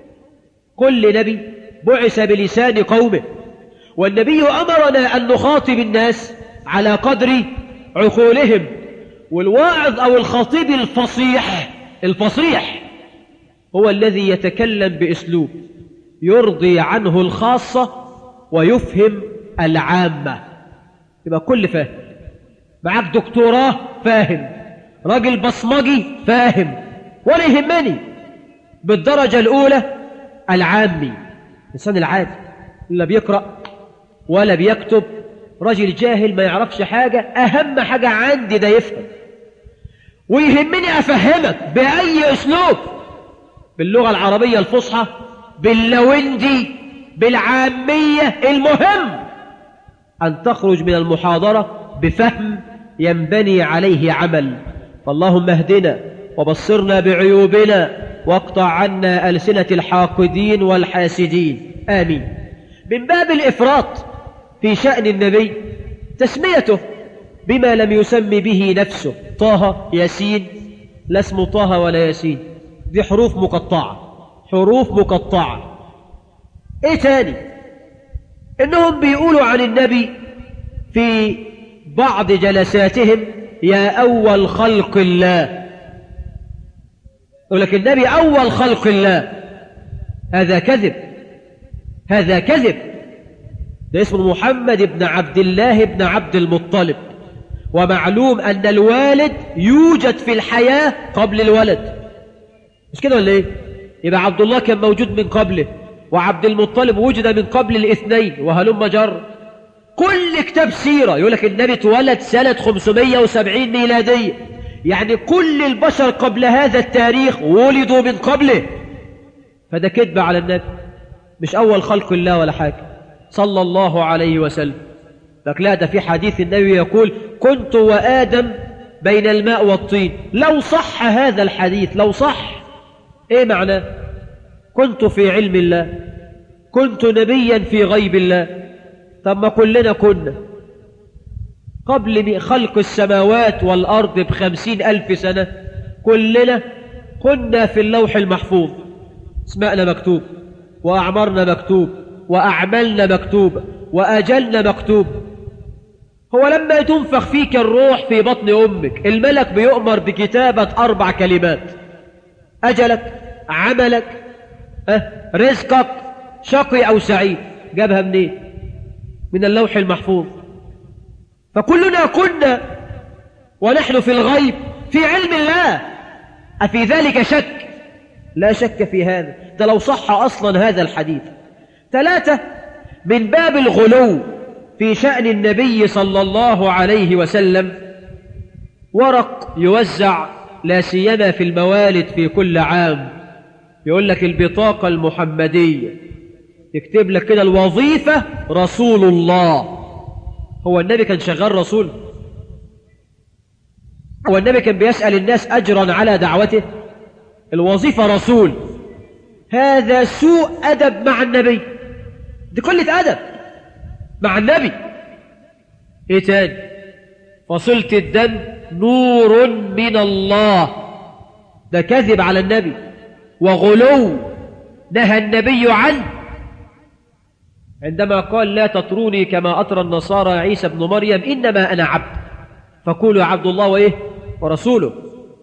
كل نبي بعث بلسان قومه. والنبي أمرنا أن نخاطب الناس على قدر عقولهم. والواعظ أو الخطيب الفصيح الفصيح هو الذي يتكلم بأسلوب يرضي عنه الخاصة ويفهم العامة. يبقى كل فاهم، معاك دكتوراه فاهم، راجل بصمجي فاهم، ولا يهمني بالدرجة الأولى العامي، الإنسان العادي لا بيقرأ ولا بيكتب، راجل جاهل ما يعرفش حاجة، أهم حاجة عندي ده يفهم. ويهمني أفهمك بأي أسلوب، باللغة العربية الفصحى، باللوندي، بالعامية. المهم أن تخرج من المحاضرة بفهم ينبني عليه عمل. فاللهم اهدنا وبصرنا بعيوبنا واقطع عنا ألسنة الحاقدين والحاسدين، آمين. من باب الإفراط في شأن النبي تسميته بما لم يسم به نفسه. طه، ياسين، لا اسمه طه ولا ياسين، دي حروف مقطعة، حروف مقطعة. ايه تاني؟ انهم بيقولوا عن النبي في بعض جلساتهم: يا أول خلق الله. يقول لك النبي أول خلق الله. هذا كذب، هذا كذب. ده اسمه محمد بن عبد الله بن عبد المطلب. ومعلوم أن الوالد يوجد في الحياة قبل الولد، مش كده ولا ايه؟ يبقى عبد الله كان موجود من قبله، وعبد المطلب وجد من قبل الاثنين وهلم جر. كل كتاب سيرة يقول لك النبي اتولد سنة خمسمائة وسبعين ميلادية، يعني كل البشر قبل هذا التاريخ ولدوا من قبله. فده كذب على النبي، مش أول خلق الله ولا حاجة صلى الله عليه وسلم. لك لا، ده في حديث النبي يقول كنت وآدم بين الماء والطين. لو صح هذا الحديث، لو صح، ايه معناه؟ كنت في علم الله، كنت نبيا في غيب الله. طب ما كلنا كنا قبل خلق السماوات والأرض بخمسين ألف سنة، كلنا كنا في اللوح المحفوظ، اسماءنا مكتوب، وأعمارنا مكتوب، وأعمالنا مكتوب، وأجلنا مكتوب. هو لما تنفخ فيك الروح في بطن أمك الملك بيؤمر بكتابة أربع كلمات: أجلك، عملك، أه؟ رزقك، شقي أو سعيد. جابها منين؟ من اللوح المحفوظ. فكلنا كنا ونحن في الغيب في علم الله. أفي ذلك شك؟ لا شك في هذا، ده لو صح أصلا هذا الحديث. ثلاثة، من باب الغلو في شأن النبي صلى الله عليه وسلم، ورق يوزع لا سيما في الموالد في كل عام، يقول لك البطاقة المحمدية، يكتب لك كده الوظيفة رسول الله. هو النبي كان شغال رسول؟ هو النبي كان بيسأل الناس أجرا على دعوته؟ الوظيفة رسول. هذا سوء أدب مع النبي، دي قلة أدب مع النبي. ايه تاني؟ فصلة الدم نور من الله، ده كذب على النبي وغلو نهى النبي عنه عندما قال لا تطروني كما أطرى النصارى عيسى بن مريم، إنما أنا عبد فقولوا عبد الله وإيه ورسوله.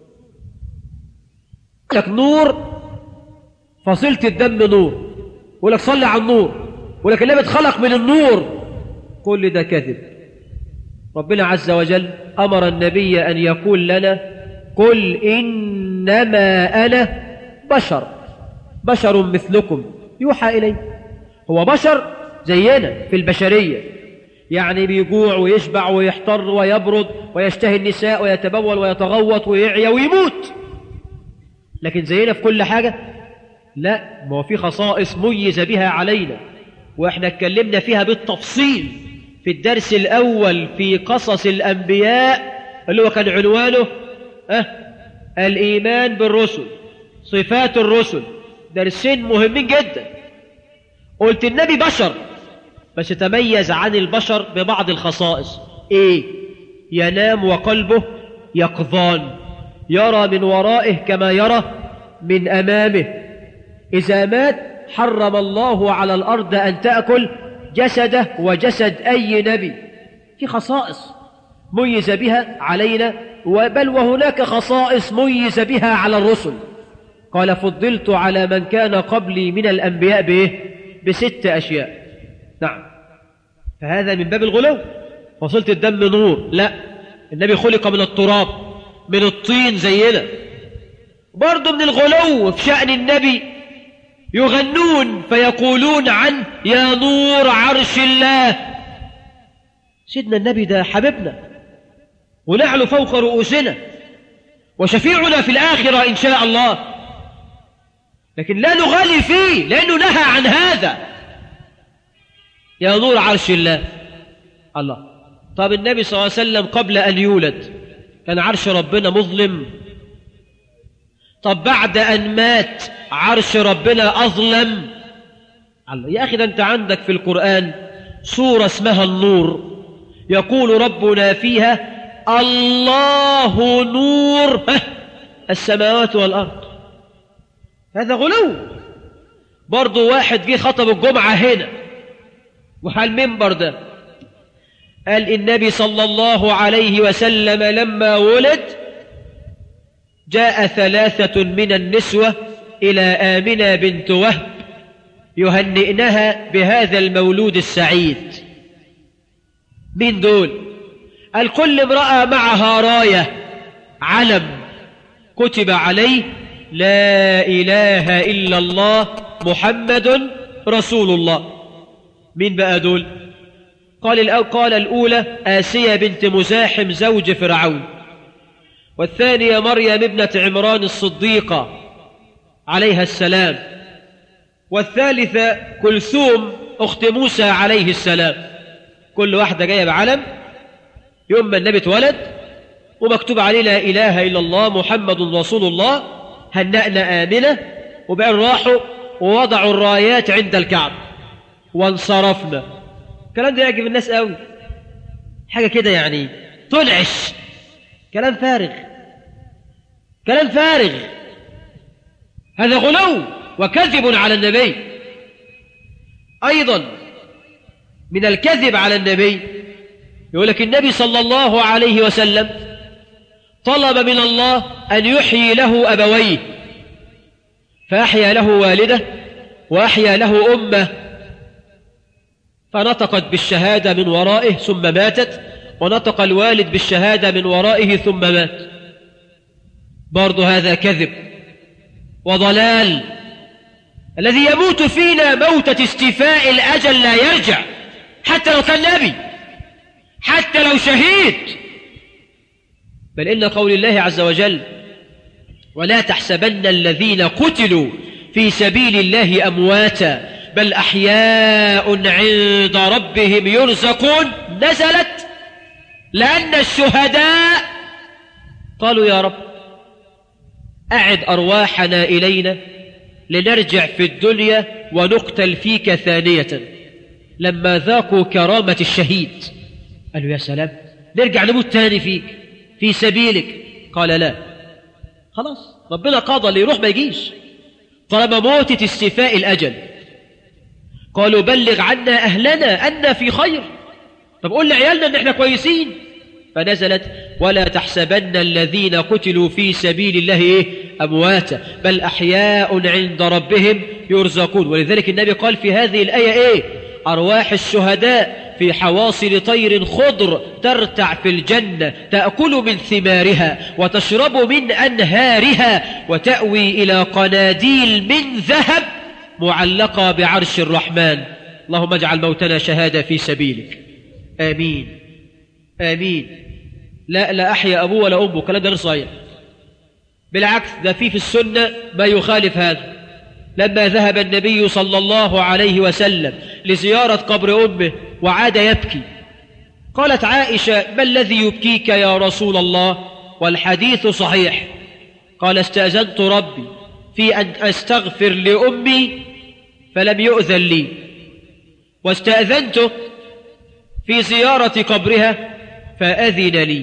لك نور، فصلة الدم نور، ولك صلي على النور، ولك النبي اتخلق من النور. كل ده كذب. ربنا عز وجل أمر النبي أن يقول لنا قل إنما أنا بشر بشر مثلكم يوحى إلي. هو بشر زينا في البشرية، يعني بيجوع ويشبع ويحتر ويبرد ويشتهي النساء ويتبول ويتغوط ويعيا ويموت، لكن زينا في كل حاجة؟ لا، ما هو في خصائص ميز بها علينا، وإحنا اتكلمنا فيها بالتفصيل في الدرس الأول في قصص الأنبياء اللي هو كان عنوانه أه الإيمان بالرسل، صفات الرسل. درسين مهمين جدا. قلت النبي بشر بس تميز عن البشر ببعض الخصائص. إيه؟ ينام وقلبه يقظان، يرى من ورائه كما يرى من أمامه. إذا مات حرم الله على الأرض أن تأكل جسده وجسد أي نبي. في خصائص ميز بها علينا، بل وهناك خصائص ميز بها على الرسل. قال فضلت على من كان قبلي من الأنبياء بإيه؟ بست أشياء. نعم، فهذا من باب الغلو. فصلت الدم نور، لا، النبي خلق من التراب من الطين زينا. برضو من الغلو في شأن النبي يغنون فيقولون عنه يا نور عرش الله. سيدنا النبي ده حبيبنا ونعلو فوق رؤوسنا وشفيعنا في الآخرة إن شاء الله، لكن لا نغالي فيه لأنه نهى عن هذا. يا نور عرش الله. الله. طب النبي صلى الله عليه وسلم قبل أن يولد كان عرش ربنا مظلم؟ طب بعد أن مات عرش ربنا أظلم؟ الله. يا أخي ده أنت عندك في القرآن سورة اسمها النور، يقول ربنا فيها الله نور السماوات والأرض. هذا غلو. برضو واحد جه خطب الجمعة هنا وحال المنبر ده قال النبي صلى الله عليه وسلم لما ولد جاء ثلاثة من النسوة إلى آمنة بنت وهب يهنئنها بهذا المولود السعيد. مين دول؟ قال كل امرأة معها راية علم كتب عليه لا إله إلا الله محمد رسول الله. مين بقى دول؟ قال قال الأولى آسية بنت مزاحم زوج فرعون، والثانية مريم ابنة عمران الصديقة عليها السلام، والثالثة كلثوم أخت موسى عليه السلام. كل واحدة جاية بعلم، يوم ما النبي اتولد ومكتوب عليه لا إله إلا الله محمد رسول الله، هنأنا آمنة، وبقى راحوا ووضعوا الرايات عند الكعب وانصرفنا. الكلام ده يعجب الناس قوي، حاجة كده يعني تنعش، كلام فارغ، كلام فارغ، هذا غلو وكذب على النبي. أيضا من الكذب على النبي يقول لك النبي صلى الله عليه وسلم طلب من الله أن يحيي له أبويه، فأحيا له والده وأحيا له أمه، فنطقت بالشهادة من ورائه ثم ماتت، ونطق الوالد بالشهادة من ورائه ثم مات. برضو هذا كذب وضلال. الذي يموت فينا موتة استيفاء الأجل لا يرجع، حتى لو كان نبي، حتى لو شهيد. بل إن قول الله عز وجل ولا تحسبن الذين قتلوا في سبيل الله أمواتا بل أحياء عند ربهم يرزقون نزلت لأن الشهداء قالوا يا رب أعد أرواحنا إلينا لنرجع في الدنيا ونقتل فيك ثانية، لما ذاقوا كرامة الشهيد قالوا يا سلام نرجع نموت تاني فيك في سبيلك. قال لا، خلاص ربنا قضى اللي يروح ما يجيش طالما موتة استيفاء الأجل. قالوا بلغ عنا أهلنا أن في خير، طب قول لعيالنا أن احنا كويسين. فنزلت ولا تحسبن الذين قتلوا في سبيل الله إيه؟ أمواتا بل أحياء عند ربهم يرزقون. ولذلك النبي قال في هذه الآية إيه؟ أرواح الشهداء في حواصل طير خضر ترتع في الجنة تأكل من ثمارها وتشرب من أنهارها وتأوي إلى قناديل من ذهب معلقة بعرش الرحمن. اللهم اجعل موتنا شهادة في سبيلك. آمين آمين. لا لا أحيا أبوه ولا أمه، كلام ده غير صحيح، بالعكس ده في في السنة ما يخالف هذا. لما ذهب النبي صلى الله عليه وسلم لزيارة قبر أمه وعاد يبكي، قالت عائشة ما الذي يبكيك يا رسول الله؟ والحديث صحيح. قال استأذنت ربي في أن أستغفر لأمي فلم يؤذن لي، واستأذنته في زيارة قبرها فأذن لي.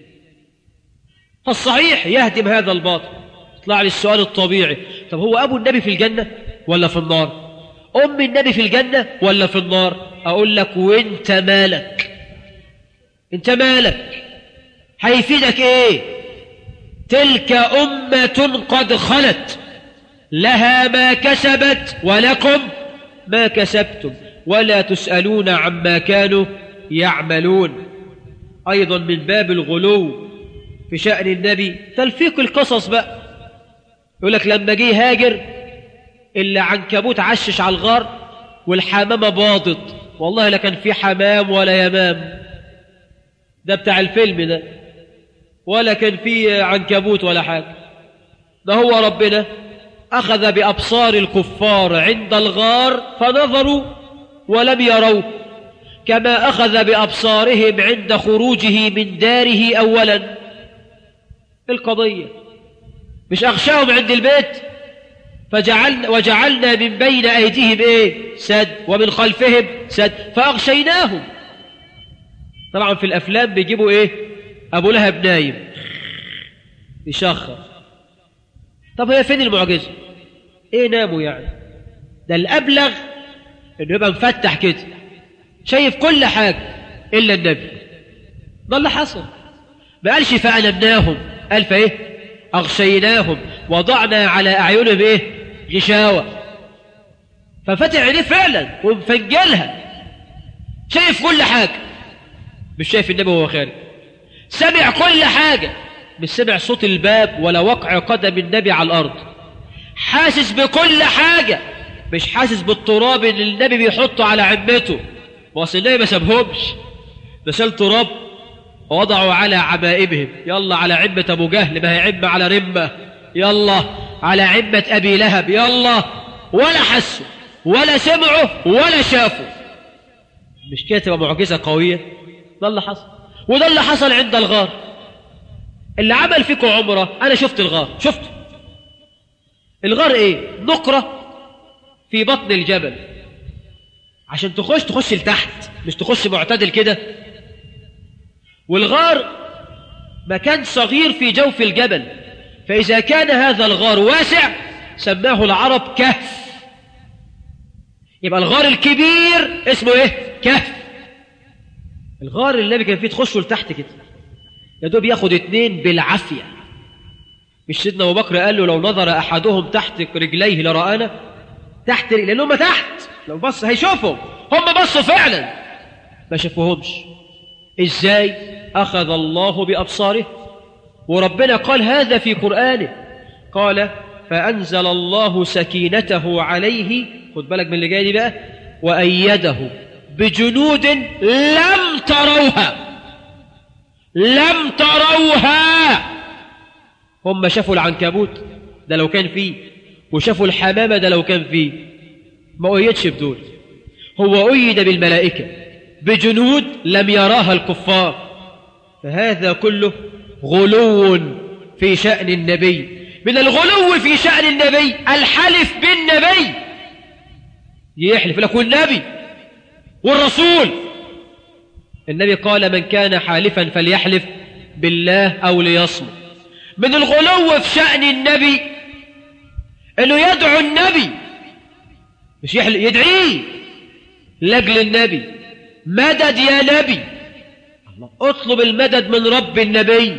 فالصحيح يهدم هذا الباطل. يطلع لي السؤال الطبيعي، طب هو أبو النبي في الجنة ولا في النار؟ أم النبي في الجنة ولا في النار؟ أقول لك وانت مالك، انت مالك، هيفيدك ايه؟ تلك أمة قد خلت لها ما كسبت ولكم ما كسبتم ولا تسألون عما كانوا يعملون. أيضا من باب الغلو في شأن النبي تلفيق القصص بقى. يقول لك لما جه هاجر اللي عنكبوت عشش على الغار والحمامة باضت، والله لا كان في حمام ولا يمام، ده بتاع الفيلم ده، ولا كان في عنكبوت ولا حاجة. ده هو ربنا أخذ بأبصار الكفار عند الغار فنظروا ولم يروا، كما أخذ بأبصارهم عند خروجه من داره أولا. القضية مش أغشاهم عند البيت فجعلنا وجعلنا من بين أيديهم إيه؟ سد، ومن خلفهم سد فأغشيناهم. طبعا في الأفلام بيجيبوا إيه؟ أبو لهب نايم يشخر. طب هي فين المعجزة؟ إيه ناموا يعني؟ ده الأبلغ إنه يبقى مفتح كده شايف كل حاجة إلا النبي. ده اللي حصل. ما قالش فألمناهم، قال فإيه؟ أغشيناهم وضعنا على أعينهم إيه؟ غشاوة. ففتح عينيه فعلا ومفنجلها، شايف كل حاجة، مش شايف النبي وهو خارج. سمع كل حاجة، مش سمع صوت الباب ولا وقع قدم النبي على الأرض. حاسس بكل حاجة، مش حاسس بالتراب اللي النبي بيحطه على عمته. واصل النبي ما سابهمش، ده شال تراب ووضعوا على عمائمهم. يلا على عمة ابو جهل، ما هي عمة على رمة، يلا على عمة ابي لهب، يلا. ولا حسوا ولا سمعوا ولا شافوا. مش كده تبقى معجزة قوية؟ ده اللي حصل. وده اللي حصل عند الغار. اللي عمل فيكم عمرة، انا شفت الغار، شفت الغار ايه؟ نقرة في بطن الجبل. عشان تخش تخش لتحت، مش تخش معتدل كده. والغار مكان صغير في جوف الجبل، فإذا كان هذا الغار واسع سماه العرب كهف. يبقى الغار الكبير اسمه ايه؟ كهف. الغار اللي النبي كان فيه تخشوا لتحت كده، يا دوب ياخد اتنين بالعافية. مش سيدنا أبو بكر قال له لو نظر أحدهم تحت رجليه لرآنا؟ تحت رجليه، لأنهم تحت، لو بص هيشوفهم. هم بصوا فعلا، ما شافوهمش. إزاي؟ أخذ الله بأبصاره. وربنا قال هذا في قرآنه، قال فأنزل الله سكينته عليه، خد بالك من اللي جاي دي بقى، وأيده بجنود لم تروها. لم تروها. هم شافوا العنكبوت ده لو كان فيه، وشافوا الحمامة ده لو كان فيه، ما أيدش بدول. هو أيد بالملائكة بجنود لم يراها الكفار. فهذا كله غلو في شأن النبي. من الغلو في شأن النبي الحلف بالنبي. يحلف لك والنبي والرسول. النبي قال من كان حالفا فليحلف بالله أو ليصمت. من الغلو في شأن النبي انه يدعو النبي، مش يحلف، يدعيه لاجل النبي. مدد يا نبي، اطلب المدد من رب النبي،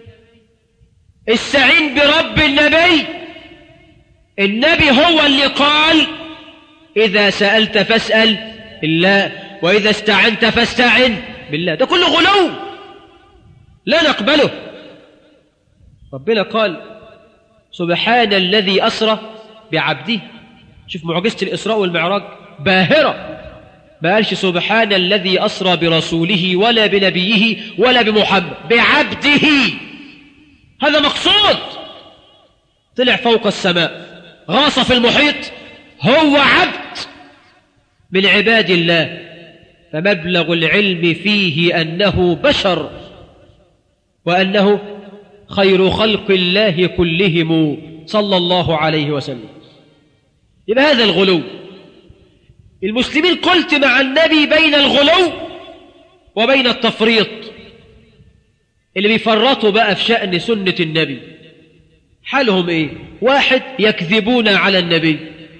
استعين برب النبي. النبي هو اللي قال إذا سألت فاسأل الله وإذا استعنت فاستعن بالله. ده كله غلو لا نقبله. ربنا قال سبحان الذي أسرى بعبده. شوف معجزة الإسراء والمعراج باهرة. ما قالش سبحان الذي أسرى برسوله ولا بنبيه ولا بمحمد، بعبده. هذا مقصود. طلع فوق السماء، غاص في المحيط، هو عبد من عباد الله. فمبلغ العلم فيه أنه بشر، وأنه خير خلق الله كلهم صلى الله عليه وسلم. يبقى هذا الغلو. المسلمين قلت مع النبي بين الغلو وبين التفريط. اللي بيفرطوا بقى في شأن سنة النبي حالهم ايه؟ واحد يكذبون على النبي،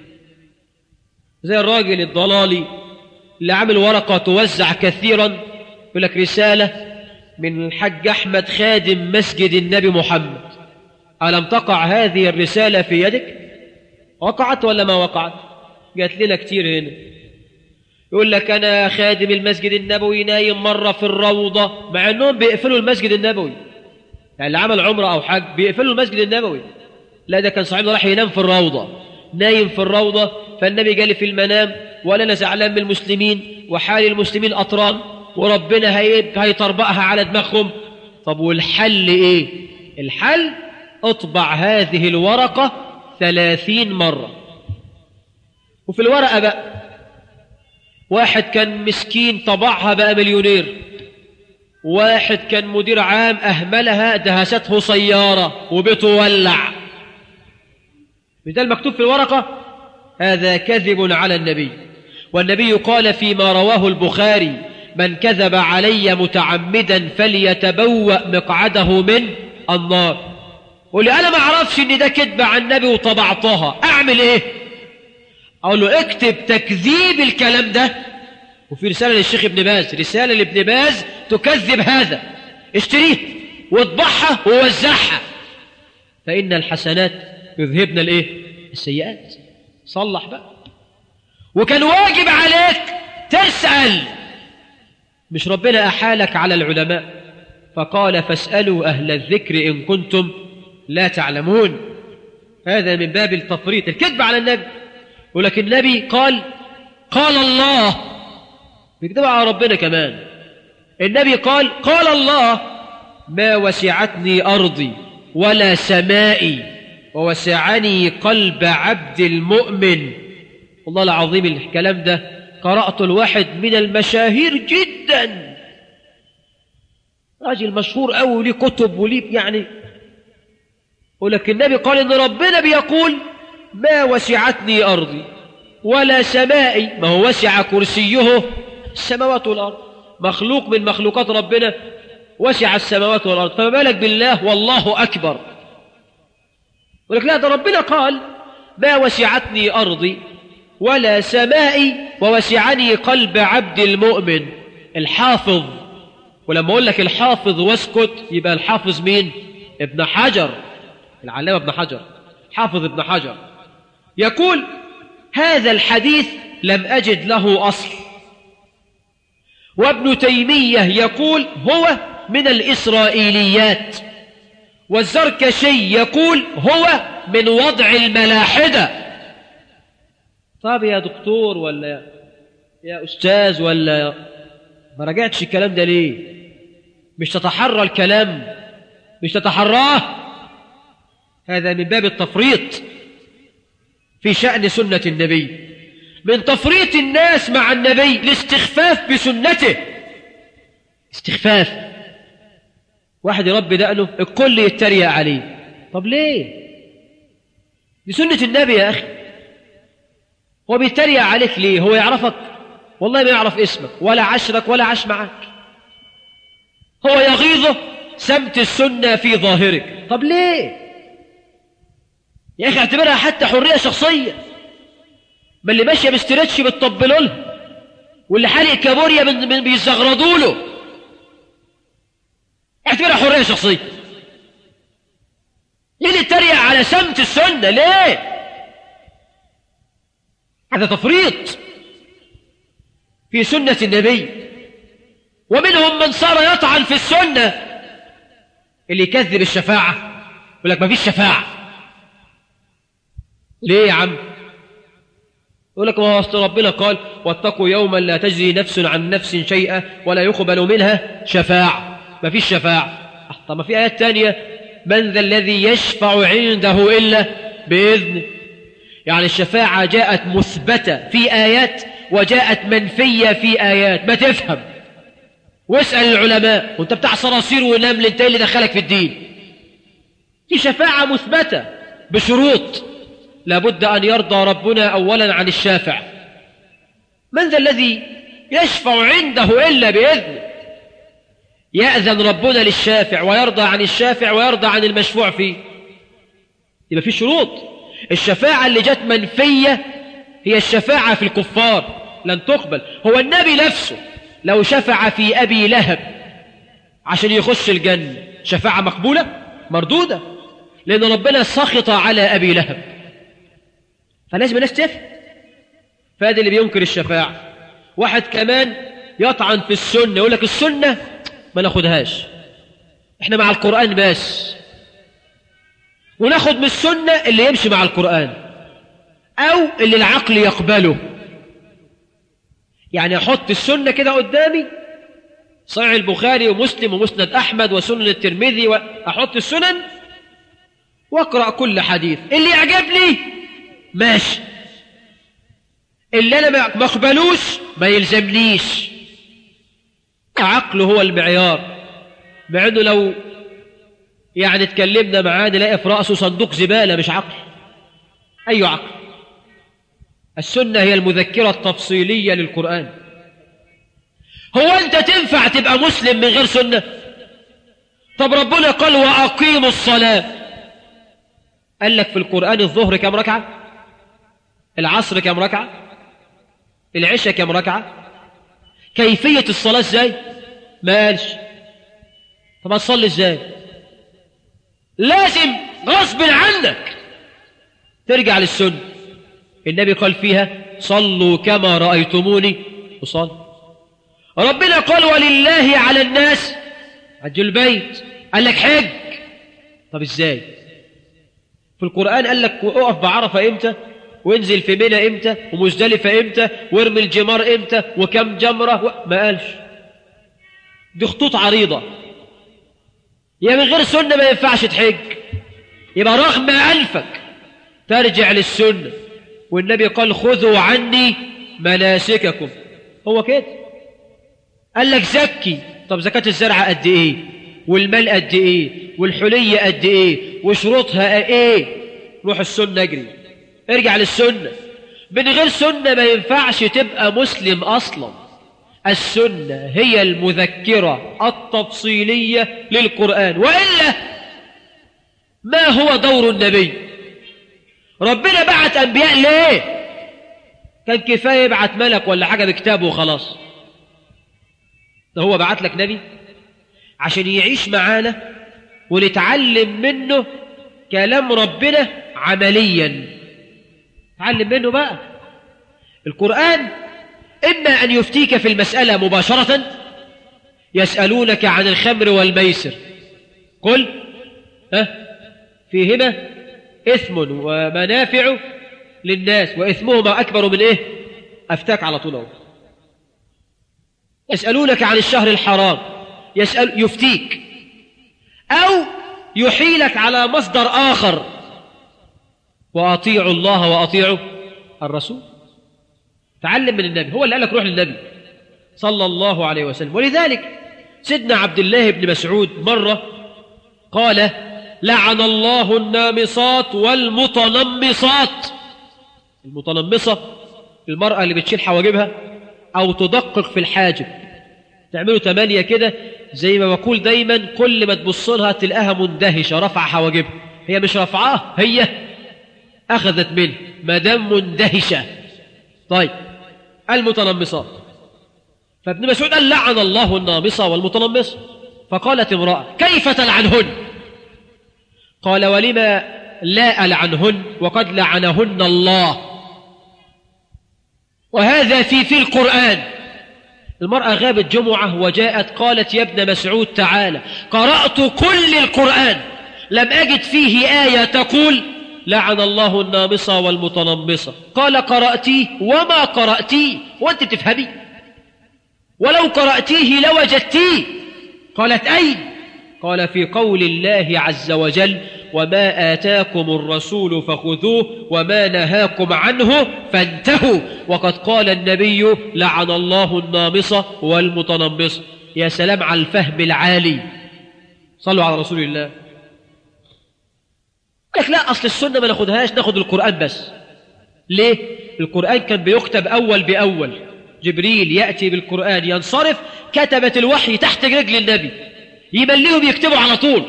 زي الراجل الضلالي اللي عامل ورقة توزع كثيرا، يقول لك رسالة من الحاج أحمد خادم مسجد النبي محمد، ألم تقع هذه الرسالة في يدك؟ وقعت ولا ما وقعت؟ جات لنا كتير هنا. يقول لك أنا خادم المسجد النبوي نايم مرة في الروضة، مع أنهم بيقفلوا المسجد النبوي. يعني اللي عمل عمرة أو حج بيقفلوا المسجد النبوي. لا، ده كان صاحبنا راح ينام في الروضة، نايم في الروضة، فالنبي جالي في المنام ولا أنا زعلان من المسلمين وحال المسلمين أطران وربنا هيطربقها على دماغهم. طب والحل إيه؟ الحل اطبع هذه الورقة ثلاثين مرة. وفي الورقة بقى واحد كان مسكين طبعها بقى مليونير، واحد كان مدير عام أهملها دهسته سيارة وبيته ولع. مثال مكتوب في الورقة هذا كذب على النبي. والنبي قال فيما رواه البخاري من كذب علي متعمدا فليتبوأ مقعده من النار. قولي أنا ما أعرفش إن ده كذب عن النبي وطبعتها، أعمل إيه؟ أقول له اكتب تكذيب الكلام ده. وفي رسالة للشيخ ابن باز، رسالة لابن باز تكذب هذا، اشتريه واطبعها ووزعها، فإن الحسنات يذهبن الايه؟ السيئات. صلح بقى. وكان واجب عليك تسأل، مش ربنا أحالك على العلماء فقال فاسألوا أهل الذكر إن كنتم لا تعلمون. هذا من باب التفريط، الكذب على النبي. يقول لك النبي قال قال الله، بيكتبوا على ربنا كمان. النبي قال قال الله ما وسعتني أرضي ولا سمائي ووسعني قلب عبد المؤمن. والله العظيم الكلام ده قرأت الواحد من المشاهير جدا، راجل مشهور أوي وليه كتب وليه يعني، ولكن النبي قال إن ربنا بيقول ما وسعتني أرضي ولا سمائي، ما هو وسع كرسيه السماوات والأرض، مخلوق من مخلوقات ربنا وسع السماوات والأرض، فما بالك بالله والله أكبر. ولكن لا، ده ربنا قال ما وسعتني أرضي ولا سمائي ووسعني قلب عبد المؤمن الحافظ. ولما أقول لك الحافظ واسكت يبقى الحافظ مين؟ ابن حجر، العلامة ابن حجر، حافظ ابن حجر يقول هذا الحديث لم أجد له أصل. وابن تيمية يقول هو من الإسرائيليات. والزركشي يقول هو من وضع الملاحدة. طب يا دكتور ولا يا أستاذ ولا ما رجعتش الكلام ده ليه؟ مش تتحرى الكلام، مش تتحراه. هذا من باب التفريط في شأن سنة النبي، من تفريط الناس مع النبي الاستخفاف بسنته. استخفاف، واحد يربي دقنه الكل يتريق عليه. طب ليه؟ دي سنة النبي يا أخي. هو بيتريق عليك ليه؟ هو يعرفك؟ والله ما يعرف اسمك ولا عشرك ولا عاش معك. هو يغيظه سمت السنة في ظاهرك. طب ليه يا أخي؟ اعتبرها حتى حرية شخصية. ما اللي ماشية بستريتش بتطبلوا لها، واللي حالق كابوريا بيزغردوا له، اعتبرها حرية شخصية. ليه نتريق على سمت السنة؟ ليه؟ هذا تفريط في سنة النبي. ومنهم من صار يطعن في السنة، اللي يكذب الشفاعة يقول لك ما فيش شفاعة. ليه يا عم؟ يقول لك ما هو ربنا قال واتقوا يوما لا تجزي نفس عن نفس شيئا ولا يقبل منها شفاعة. ما فيش شفاعة. طب ما في آيات تانية من ذا الذي يشفع عنده إلا بإذنه. يعني الشفاعة جاءت مثبتة في آيات وجاءت منفية في آيات. ما تفهم واسأل العلماء، وانت بتاع صراصير ونمل انت اللي دخلك في الدين. دي شفاعة مثبتة بشروط، لابد أن يرضى ربنا أولا عن الشافع. من ذا الذي يشفع عنده إلا بإذنه. يأذن ربنا للشافع ويرضى عن الشافع ويرضى عن المشفوع فيه. يبقى في شروط. الشفاعة اللي جت منفية هي الشفاعة في الكفار، لن تقبل. هو النبي نفسه لو شفع في أبي لهب عشان يخش الجنة شفاعة مقبولة؟ مردودة، لأن ربنا سخط على أبي لهب. فلازم الناس تفهم. فهذا اللي بينكر الشفاعة. واحد كمان يطعن في السنة، يقول لك السنة ما ناخدهاش، احنا مع القرآن بس، وناخد من السنة اللي يمشي مع القرآن أو اللي العقل يقبله. يعني أحط السنة كده قدامي، صحيح البخاري ومسلم ومسند أحمد وسنن الترمذي، وأحط السنن وأقرأ كل حديث، اللي يعجبني ماشي، اللي أنا ما أقبلوش ما يلزمنيش. عقله هو المعيار، مع أنه لو يعني اتكلمنا معاه نلاقي في رأسه صندوق زبالة، مش عقل. أي عقل؟ السنة هي المذكرة التفصيلية للقرآن. هو أنت تنفع تبقى مسلم من غير سنة؟ طب ربنا قال وأقيموا الصلاة، قال لك في القرآن الظهر كم ركعة؟ العصر كم ركعة؟ العشاء كم ركعة؟ كيفية الصلاة ازاي؟ ما قالش. طب هتصلي ازاي؟ لازم غصب عنك ترجع للسنة. النبي قال فيها صلوا كما رأيتموني أصلي. ربنا قال ولله على الناس حج البيت، قال لك حج. طب ازاي؟ في القرآن قال لك اقف بعرفة امتى؟ وانزل في منى امتى ومزدلفة امتى وارمي الجمار امتى وكم جمرة و... ما قالش. دي خطوط عريضة. يا من غير سنة ما ينفعش تحج، يبقى رغم أنفك ترجع للسنة. والنبي قال خذوا عني مناسككم. هو كده قال لك زكي. طب زكاة الزرع قد ايه والمال قد ايه والحلية قد ايه وشروطها ايه؟ روح السنة اجري، ارجع للسنة. من غير سنة ما ينفعش تبقى مسلم اصلا. السنة هي المذكرة التفصيلية للقرآن، وإلا ما هو دور النبي؟ ربنا بعت أنبياء ليه؟ كان كفاية يبعت ملك ولا حاجة بكتابه وخلاص. ده هو بعت لك نبي عشان يعيش معانا ونتعلم منه كلام ربنا عمليا. تعلم منه بقى. القرآن إما أن يفتيك في المسألة مباشرة، يسألونك عن الخمر والميسر قل ها فيهما إثم ومنافع للناس وإثمهما أكبر من إيه؟ أفتاك على طول. يسألونك عن الشهر الحرام، يسأل يفتيك، أو يحيلك على مصدر آخر، وأطيعوا الله وأطيعوا الرسول. تعلم من النبي، هو اللي قال لك روح للنبي صلى الله عليه وسلم. ولذلك سيدنا عبد الله بن مسعود مرة قال لعن الله النامصات والمتنمصات. المتنمصة المرأة اللي بتشيل حواجبها أو تدقق في الحاجب، تعملوا تمانية كده زي ما بقول دايما، كل ما تبص لها تلاقيها مندهشة رفع حواجبها. هي مش رفعاه، هي أخذت منه ما دام مندهشة. طيب المتنمصات، فابن مسعود قال لعن الله النامصة والمتنمصة. فقالت امرأة كيف تلعنهن؟ قال ولما لا ألعنهن وقد لعنهن الله، وهذا في في القرآن. المرأة غابت جمعة وجاءت قالت يا ابن مسعود تعالى، قرأت كل القرآن لم أجد فيه آية تقول لعن الله النامصة والمتنمصة. قال قرأتيه وما قرأتيه وأنت تفهمي؟ ولو قرأتيه لوجدتيه. قالت أين؟ قال في قول الله عز وجل وما آتاكم الرسول فخذوه وما نهاكم عنه فانتهوا. وقد قال النبي لعن الله النامصة والمتنمصة. يا سلام على الفهم العالي، صلوا على رسول الله. قال لك لا أصل السنة ما ناخدهاش، ناخد القرآن بس. ليه؟ القرآن كان بيكتب أول بأول، جبريل يأتي بالقرآن ينصرف، كتبت الوحي تحت رجل النبي يمليهم يكتبوا على طول.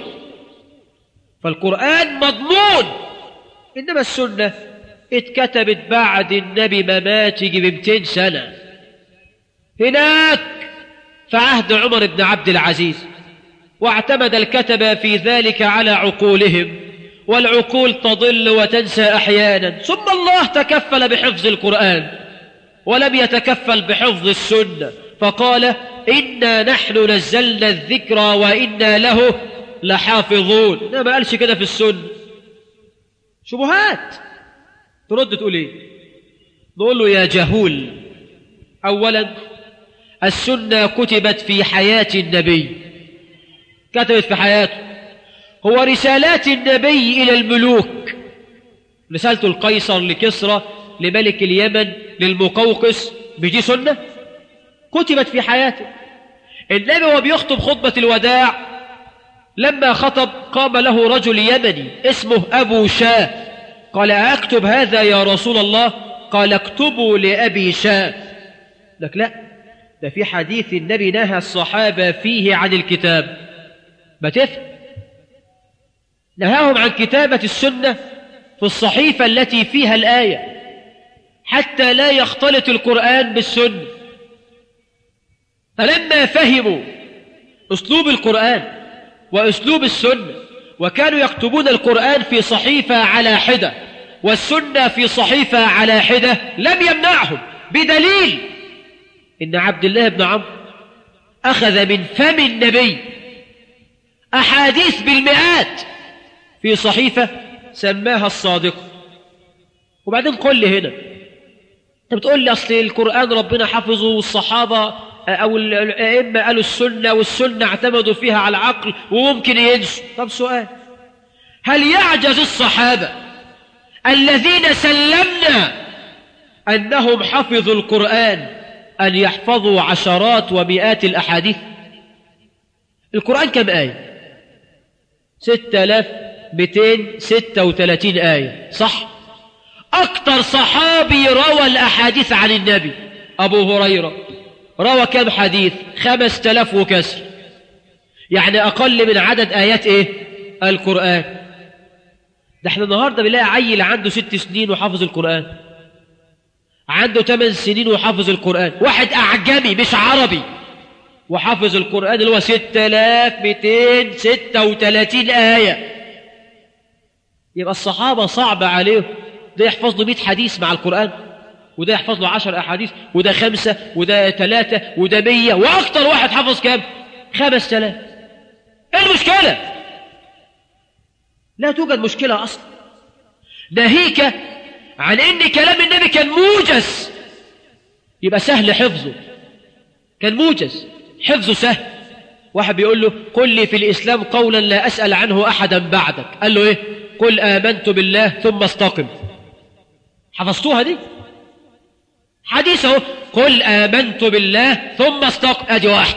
فالقرآن مضمون. إنما السنة اتكتبت بعد النبي مماته بمئتين سنة، هناك في عهد عمر بن عبد العزيز، واعتمد الكتبة في ذلك على عقولهم، والعقول تضل وتنسى أحيانا. ثم الله تكفل بحفظ القرآن ولم يتكفل بحفظ السنة، فقال إنا نحن نزلنا الذكر وإنا له لحافظون. لا، ما قالش كده في السنة. شبهات. ترد تقول ايه؟ نقول له يا جهول، أولا السنة كتبت في حياة النبي، كتبت في حياته. هو رسالات النبي إلى الملوك، رسالته القيصر لكسرى لملك اليمن للمقوقس، مش دي سنة؟ كتبت في حياته. النبي وهو بيخطب خطبة الوداع لما خطب قام له رجل يمني اسمه أبو شاه، قال أكتب هذا يا رسول الله؟ قال اكتبوا لأبي شاه. لك لا، ده في حديث النبي نهى الصحابة فيه عن الكتاب. ما تفهم، نهاهم عن كتابة السنة في الصحيفة التي فيها الآية حتى لا يختلط القرآن بالسنة. فلما فهموا أسلوب القرآن وأسلوب السنة وكانوا يكتبون القرآن في صحيفة على حدة والسنة في صحيفة على حدة لم يمنعهم، بدليل إن عبد الله بن عمرو أخذ من فم النبي أحاديث بالمئات في صحيفة سماها الصادق، وبعدين قل لي هنا، انت بتقول لي اصل القرآن ربنا حفظه والصحابة او الائمة قالوا السنة والسنة اعتمدوا فيها على العقل وممكن ينسوا. طب سؤال، هل يعجز الصحابة الذين سلمنا أنهم حفظوا القرآن أن يحفظوا عشرات ومئات الأحاديث؟ القرآن كم آية؟ ستة آلاف مئتين وستة وثلاثين آية، صح؟ أكتر صحابي روى الأحاديث عن النبي أبو هريرة، روى كم حديث؟ خمسة آلاف وكسر، يعني أقل من عدد آيات إيه؟ القرآن. ده احنا النهاردة بنلاقي عيل عنده ست سنين وحافظ القرآن، عنده ثمان سنين وحافظ القرآن، واحد أعجمي مش عربي وحافظ القرآن اللي هو ستة آلاف مئتين وستة وثلاثين آية. يبقى الصحابة صعب عليه ده يحفظ له مئة حديث مع القرآن، وده يحفظ له عشر أحاديث، وده خمسة، وده ثلاثة، وده مية، وأكتر واحد حفظ كام؟ خمس آلاف. إيه المشكلة؟ لا توجد مشكلة أصلا، ناهيك عن إن كلام النبي كان موجز يبقى سهل حفظه، كان موجز حفظه سهل. واحد بيقول له قل لي في الإسلام قولا لا أسأل عنه أحدا بعدك، قال له إيه؟ قل آمنت بالله ثم استقم. حفظتوها دي؟ حديث اهو، قل آمنت بالله ثم استقم، أدي واحد.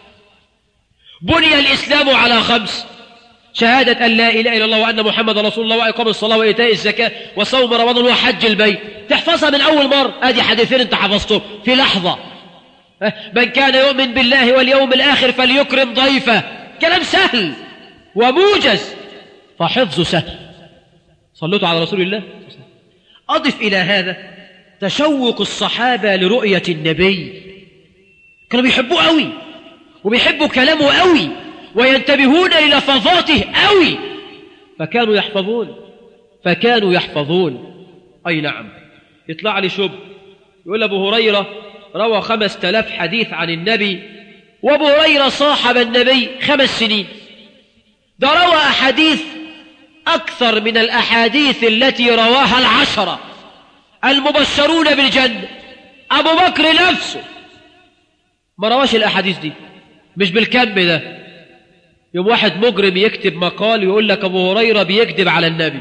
بني الإسلام على خمس: شهادة أن لا إله إلا الله وأن محمد رسول الله وإقام الصلاة وإيتاء الزكاة وصوم رمضان وحج البيت. تحفظها من أول مرة، أدي حديثين أنت حفظتهم في لحظة. من كان يؤمن بالله واليوم الآخر فليكرم ضيفه. كلام سهل وموجز، فحفظه سهل. صلوا على رسول الله. أضف إلى هذا تشوق الصحابة لرؤية النبي، كانوا بيحبوه قوي وبيحبوا كلامه قوي وينتبهون للفظاته قوي، فكانوا يحفظون فكانوا يحفظون أي نعم. يطلع لي شب يقول أبو هريرة روى خمسة آلاف حديث عن النبي، وأبو هريرة صاحب النبي خمس سنين، ده روى أحاديث أكثر من الأحاديث التي رواها العشرة المبشرون بالجنة. أبو بكر نفسه ما رواش الأحاديث دي، مش بالكم ده. يوم واحد مجرم يكتب مقال يقول لك أبو هريرة بيكذب على النبي،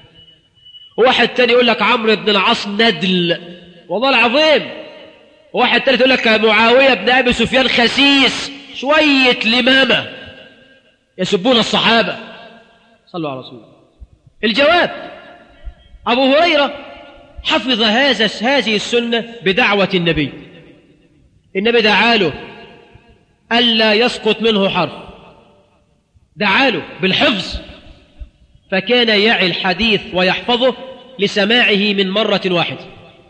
وواحد تاني يقول لك عمرو بن العاص ندل، والله العظيم. وواحد تالت يقول لك معاوية بن أبي سفيان خسيس، شوية لمامة يسبون الصحابة. صلوا على رسول الله. الجواب: أبو هريرة حفظ هذا هذه السنة بدعوة النبي. النبي دعاله ألا يسقط منه حرف، دعاله بالحفظ، فكان يعي الحديث ويحفظه لسماعه من مرة واحدة.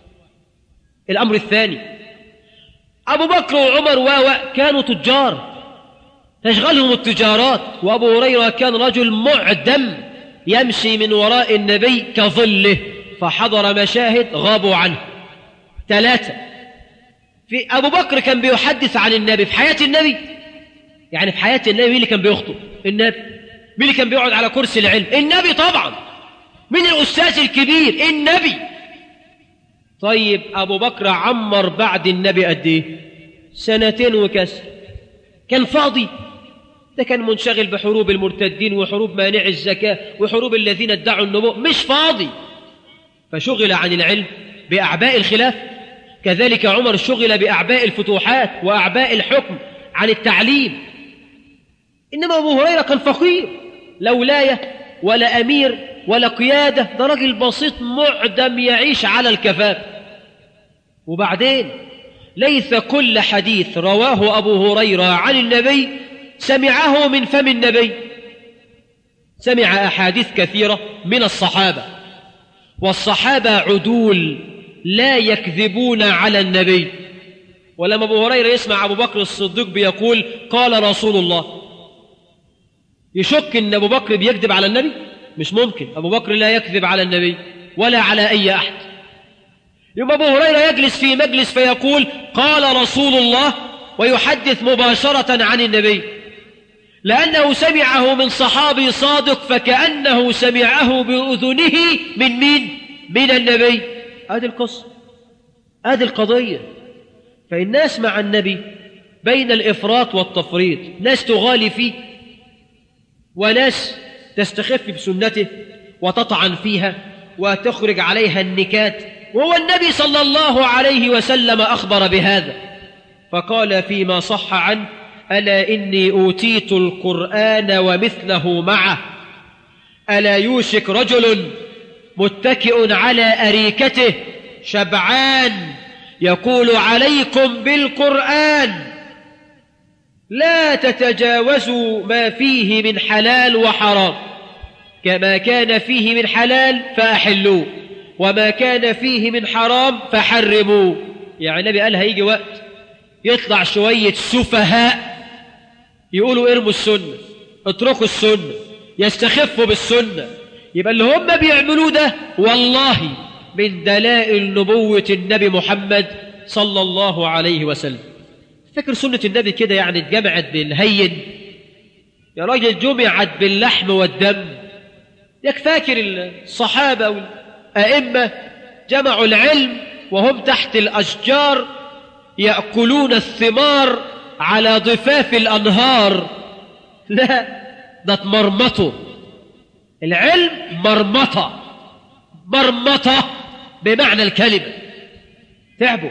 الأمر الثاني: أبو بكر وعمر و كانوا تجار تشغلهم التجارات، وأبو هريرة كان رجل معدم يمشي من وراء النبي كظله، فحضر مشاهد غابوا عنه. ثلاثة: في أبو بكر كان بيحدث عن النبي في حياة النبي، يعني في حياة النبي مين اللي كان بيخطب؟ النبي. مين اللي كان بيقعد على كرسي العلم؟ النبي طبعا. مين الأستاذ الكبير؟ النبي. طيب أبو بكر عمر بعد النبي قد إيه؟ سنتين وكسر. كان فاضي؟ ده كان منشغل بحروب المرتدين وحروب مانع الزكاة وحروب الذين ادعوا النبوة، مش فاضي. فشغل عن العلم بأعباء الخلاف. كذلك عمر شغل بأعباء الفتوحات وأعباء الحكم عن التعليم. إنما أبو هريرة كان فقير، لا ولاية ولا أمير ولا قيادة، ده راجل بسيط معدم يعيش على الكفاف. وبعدين ليس كل حديث رواه أبو هريرة عن النبي سمعه من فم النبي، سمع أحاديث كثيرة من الصحابة، والصحابة عدول لا يكذبون على النبي. ولما أبو هريرة يسمع أبو بكر الصديق بيقول قال رسول الله، يشك أن أبو بكر بيكذب على النبي؟ مش ممكن، أبو بكر لا يكذب على النبي ولا على أي أحد. يوم أبو هريرة يجلس في مجلس فيقول قال رسول الله ويحدث مباشرة عن النبي، لأنه سمعه من صحابي صادق، فكأنه سمعه بأذنه من مين؟ من النبي. هذه القصة، هذه القضية. فالناس مع النبي بين الإفراط والتفريط، ناس تغالي فيه وناس تستخف بسنته وتطعن فيها وتخرج عليها النكات، وهو النبي صلى الله عليه وسلم أخبر بهذا فقال فيما صح عنه: ألا إني أوتيت القرآن ومثله معه، ألا يوشك رجل متكئ على أريكته شبعان يقول: عليكم بالقرآن لا تتجاوزوا ما فيه من حلال وحرام، كما كان فيه من حلال فأحلوه وما كان فيه من حرام فحرموه. يعني النبي قال هيجي وقت يطلع شوية سفهاء يقولوا ارموا السنة، اتركوا السنة، يستخفوا بالسنة. يبقى اللي هم بيعملوه ده والله من دلائل نبوة النبي محمد صلى الله عليه وسلم. فكر سنة النبي كده يعني اتجمعت بالهين؟ يا راجل جمعت باللحم والدم. ياك فاكر الصحابة والأئمة جمعوا العلم وهم تحت الأشجار يأكلون الثمار على ضفاف الأنهار؟ لا، ده اتمرمطوا. العلم مرمطة، مرمطة بمعنى الكلمة. تعبوا.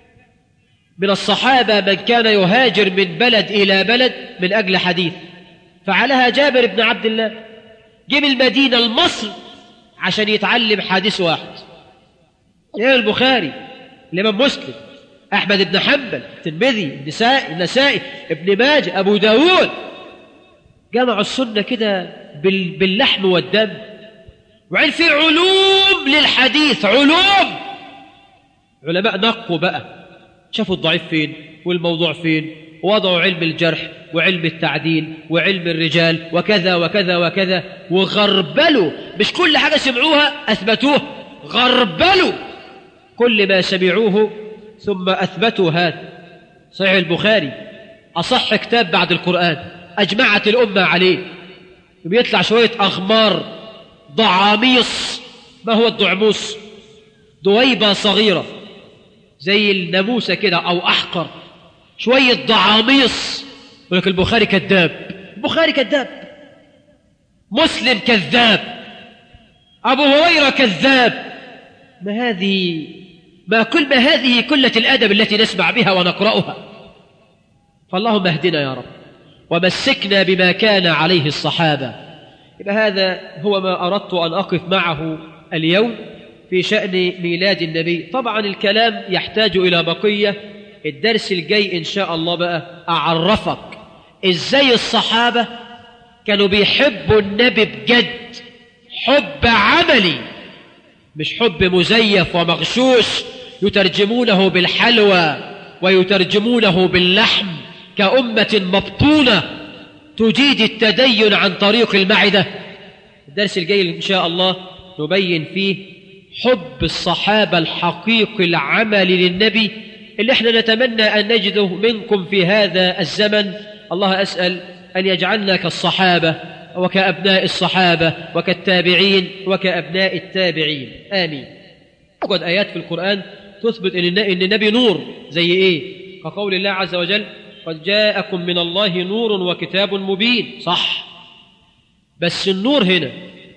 من الصحابة من كان يهاجر من بلد إلى بلد من أجل حديث، فعلها جابر بن عبد الله، جه من المدينة لمصر عشان يتعلم حديث واحد. إيه البخاري، الإمام مسلم، أحمد بن حنبل، الترمذي، النسائي النسائي ابن ماجه، أبو داود، جمعوا السنة كده باللحم والدم. وعين في علوم للحديث، علوم. علماء نقوا بقى، شافوا الضعيف فين والموضوع فين، ووضعوا علم الجرح وعلم التعديل وعلم الرجال وكذا وكذا وكذا، وغربلوا. مش كل حاجة سمعوها أثبتوه، غربلوا كل ما سمعوه ثم أثبتوا. هذا صحيح البخاري أصح كتاب بعد القرآن، أجمعت الأمة عليه. بيطلع شوية أغمار ضعاميص. ما هو الضعموس؟ دويبة صغيرة زي الناموسة كده أو أحقر، شوية ضعاميص. يقول لك البخاري كذاب، البخاري كذاب، مسلم كذاب، أبو هريرة كذاب. ما هذه ما كل ما هذه قلة الأدب التي نسمع بها ونقرأها. فاللهم اهدنا يا رب ومسكنا بما كان عليه الصحابة. يبقى هذا هو ما أردت أن أقف معه اليوم في شأن ميلاد النبي. طبعا الكلام يحتاج إلى بقية. الدرس الجاي إن شاء الله بقى أعرفك إزاي الصحابة كانوا بيحبوا النبي بجد، حب عملي، مش حب مزيف ومغشوش يترجمونه بالحلوى ويترجمونه باللحم كأمة مبطونة تجيد التدين عن طريق المعدة. الدرس الجاي إن شاء الله نبين فيه حب الصحابة الحقيقي العملي للنبي اللي احنا نتمنى أن نجده منكم في هذا الزمن. الله أسأل أن يجعلنا كالصحابة وكأبناء الصحابة وكالتابعين وكأبناء التابعين، آمين. توجد آيات في القرآن تثبت أن النبي نور. زي إيه؟ كقول الله عز وجل: قد جاءكم من الله نور وكتاب مبين. صح، بس النور هنا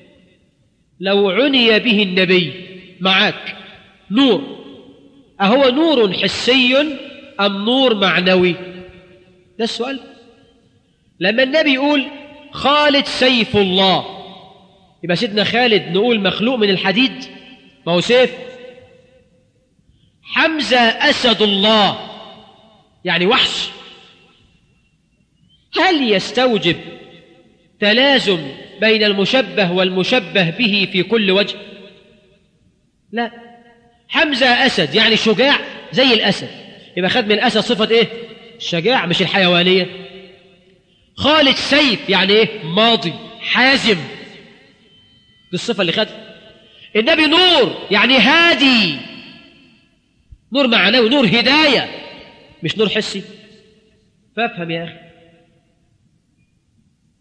لو عني به النبي معك نور، أهو نور حسي أم نور معنوي؟ ده السؤال. لما النبي يقول خالد سيف الله، يبقى سيدنا خالد نقول مخلوق من الحديد؟ ما هو سيف. حمزة أسد الله، يعني وحش. هل يستوجب تلازم بين المشبه والمشبه به في كل وجه؟ لا. حمزة أسد يعني شجاع زي الأسد، يبقى خد من الأسد صفة إيه؟ الشجاع مش الحيوانية. خالد سيف يعني إيه؟ ماضي حازم، دي الصفة اللي خدها. النبي نور يعني هادي، نور معنوي، نور هداية، مش نور حسي. فافهم يا أخي.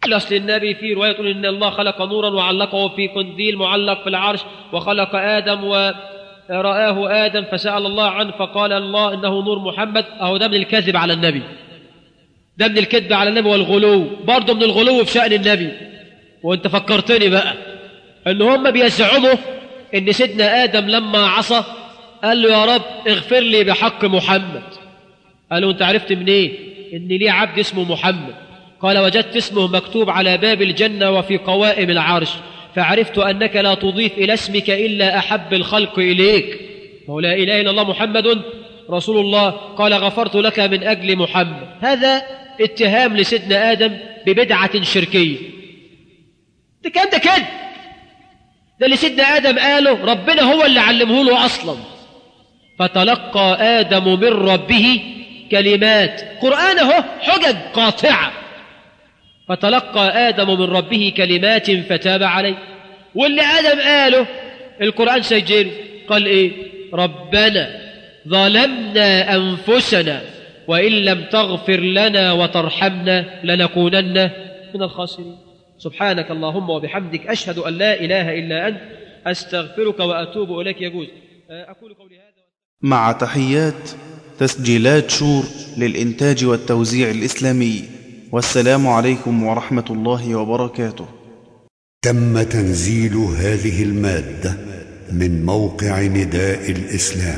قال أصل النبي في رواية تقول إن الله خلق نورا وعلقه في قنديل معلق في العرش، وخلق آدم ورآه آدم فسأل الله عنه فقال الله إنه نور محمد. أهو ده من الكذب على النبي، ده من الكذب على النبي والغلو، برضه من الغلو في شأن النبي. وانت فكرتني بقى ان هم بيزعموا ان سيدنا آدم لما عصى قال له يا رب اغفر لي بحق محمد. قالوا انت عرفت منين إيه؟ ان ليه عبد اسمه محمد؟ قال وجدت اسمه مكتوب على باب الجنة وفي قوائم العرش، فعرفت أنك لا تضيف إلى اسمك إلا أحب الخلق إليك، ولا إله إلا الله محمد رسول الله. قال غفرت لك من أجل محمد. هذا اتهام لسيدنا آدم ببدعة شركية. ده كان ده كده ده اللي سيدنا آدم قاله ربنا هو اللي علمه له أصلا. فتلقى آدم من ربه كلمات، قرآن اهو حجج قاطعة. فتلقى آدم من ربه كلمات فتاب عليه. واللي آدم قاله القرآن سجله، قال إيه؟ ربنا ظلمنا أنفسنا وإن لم تغفر لنا وترحمنا لنكونن من الخاسرين. سبحانك اللهم وبحمدك أشهد أن لا إله إلا أنت أستغفرك وأتوب إليك. يجوز أقول قولي هذا مع تحيات تسجيلات شور للإنتاج والتوزيع الإسلامي. والسلام عليكم ورحمة الله وبركاته. تم تنزيل هذه المادة من موقع نداء الإسلام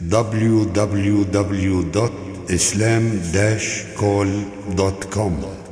دبليو دبليو دبليو دوت إسلام داش كول دوت كوم.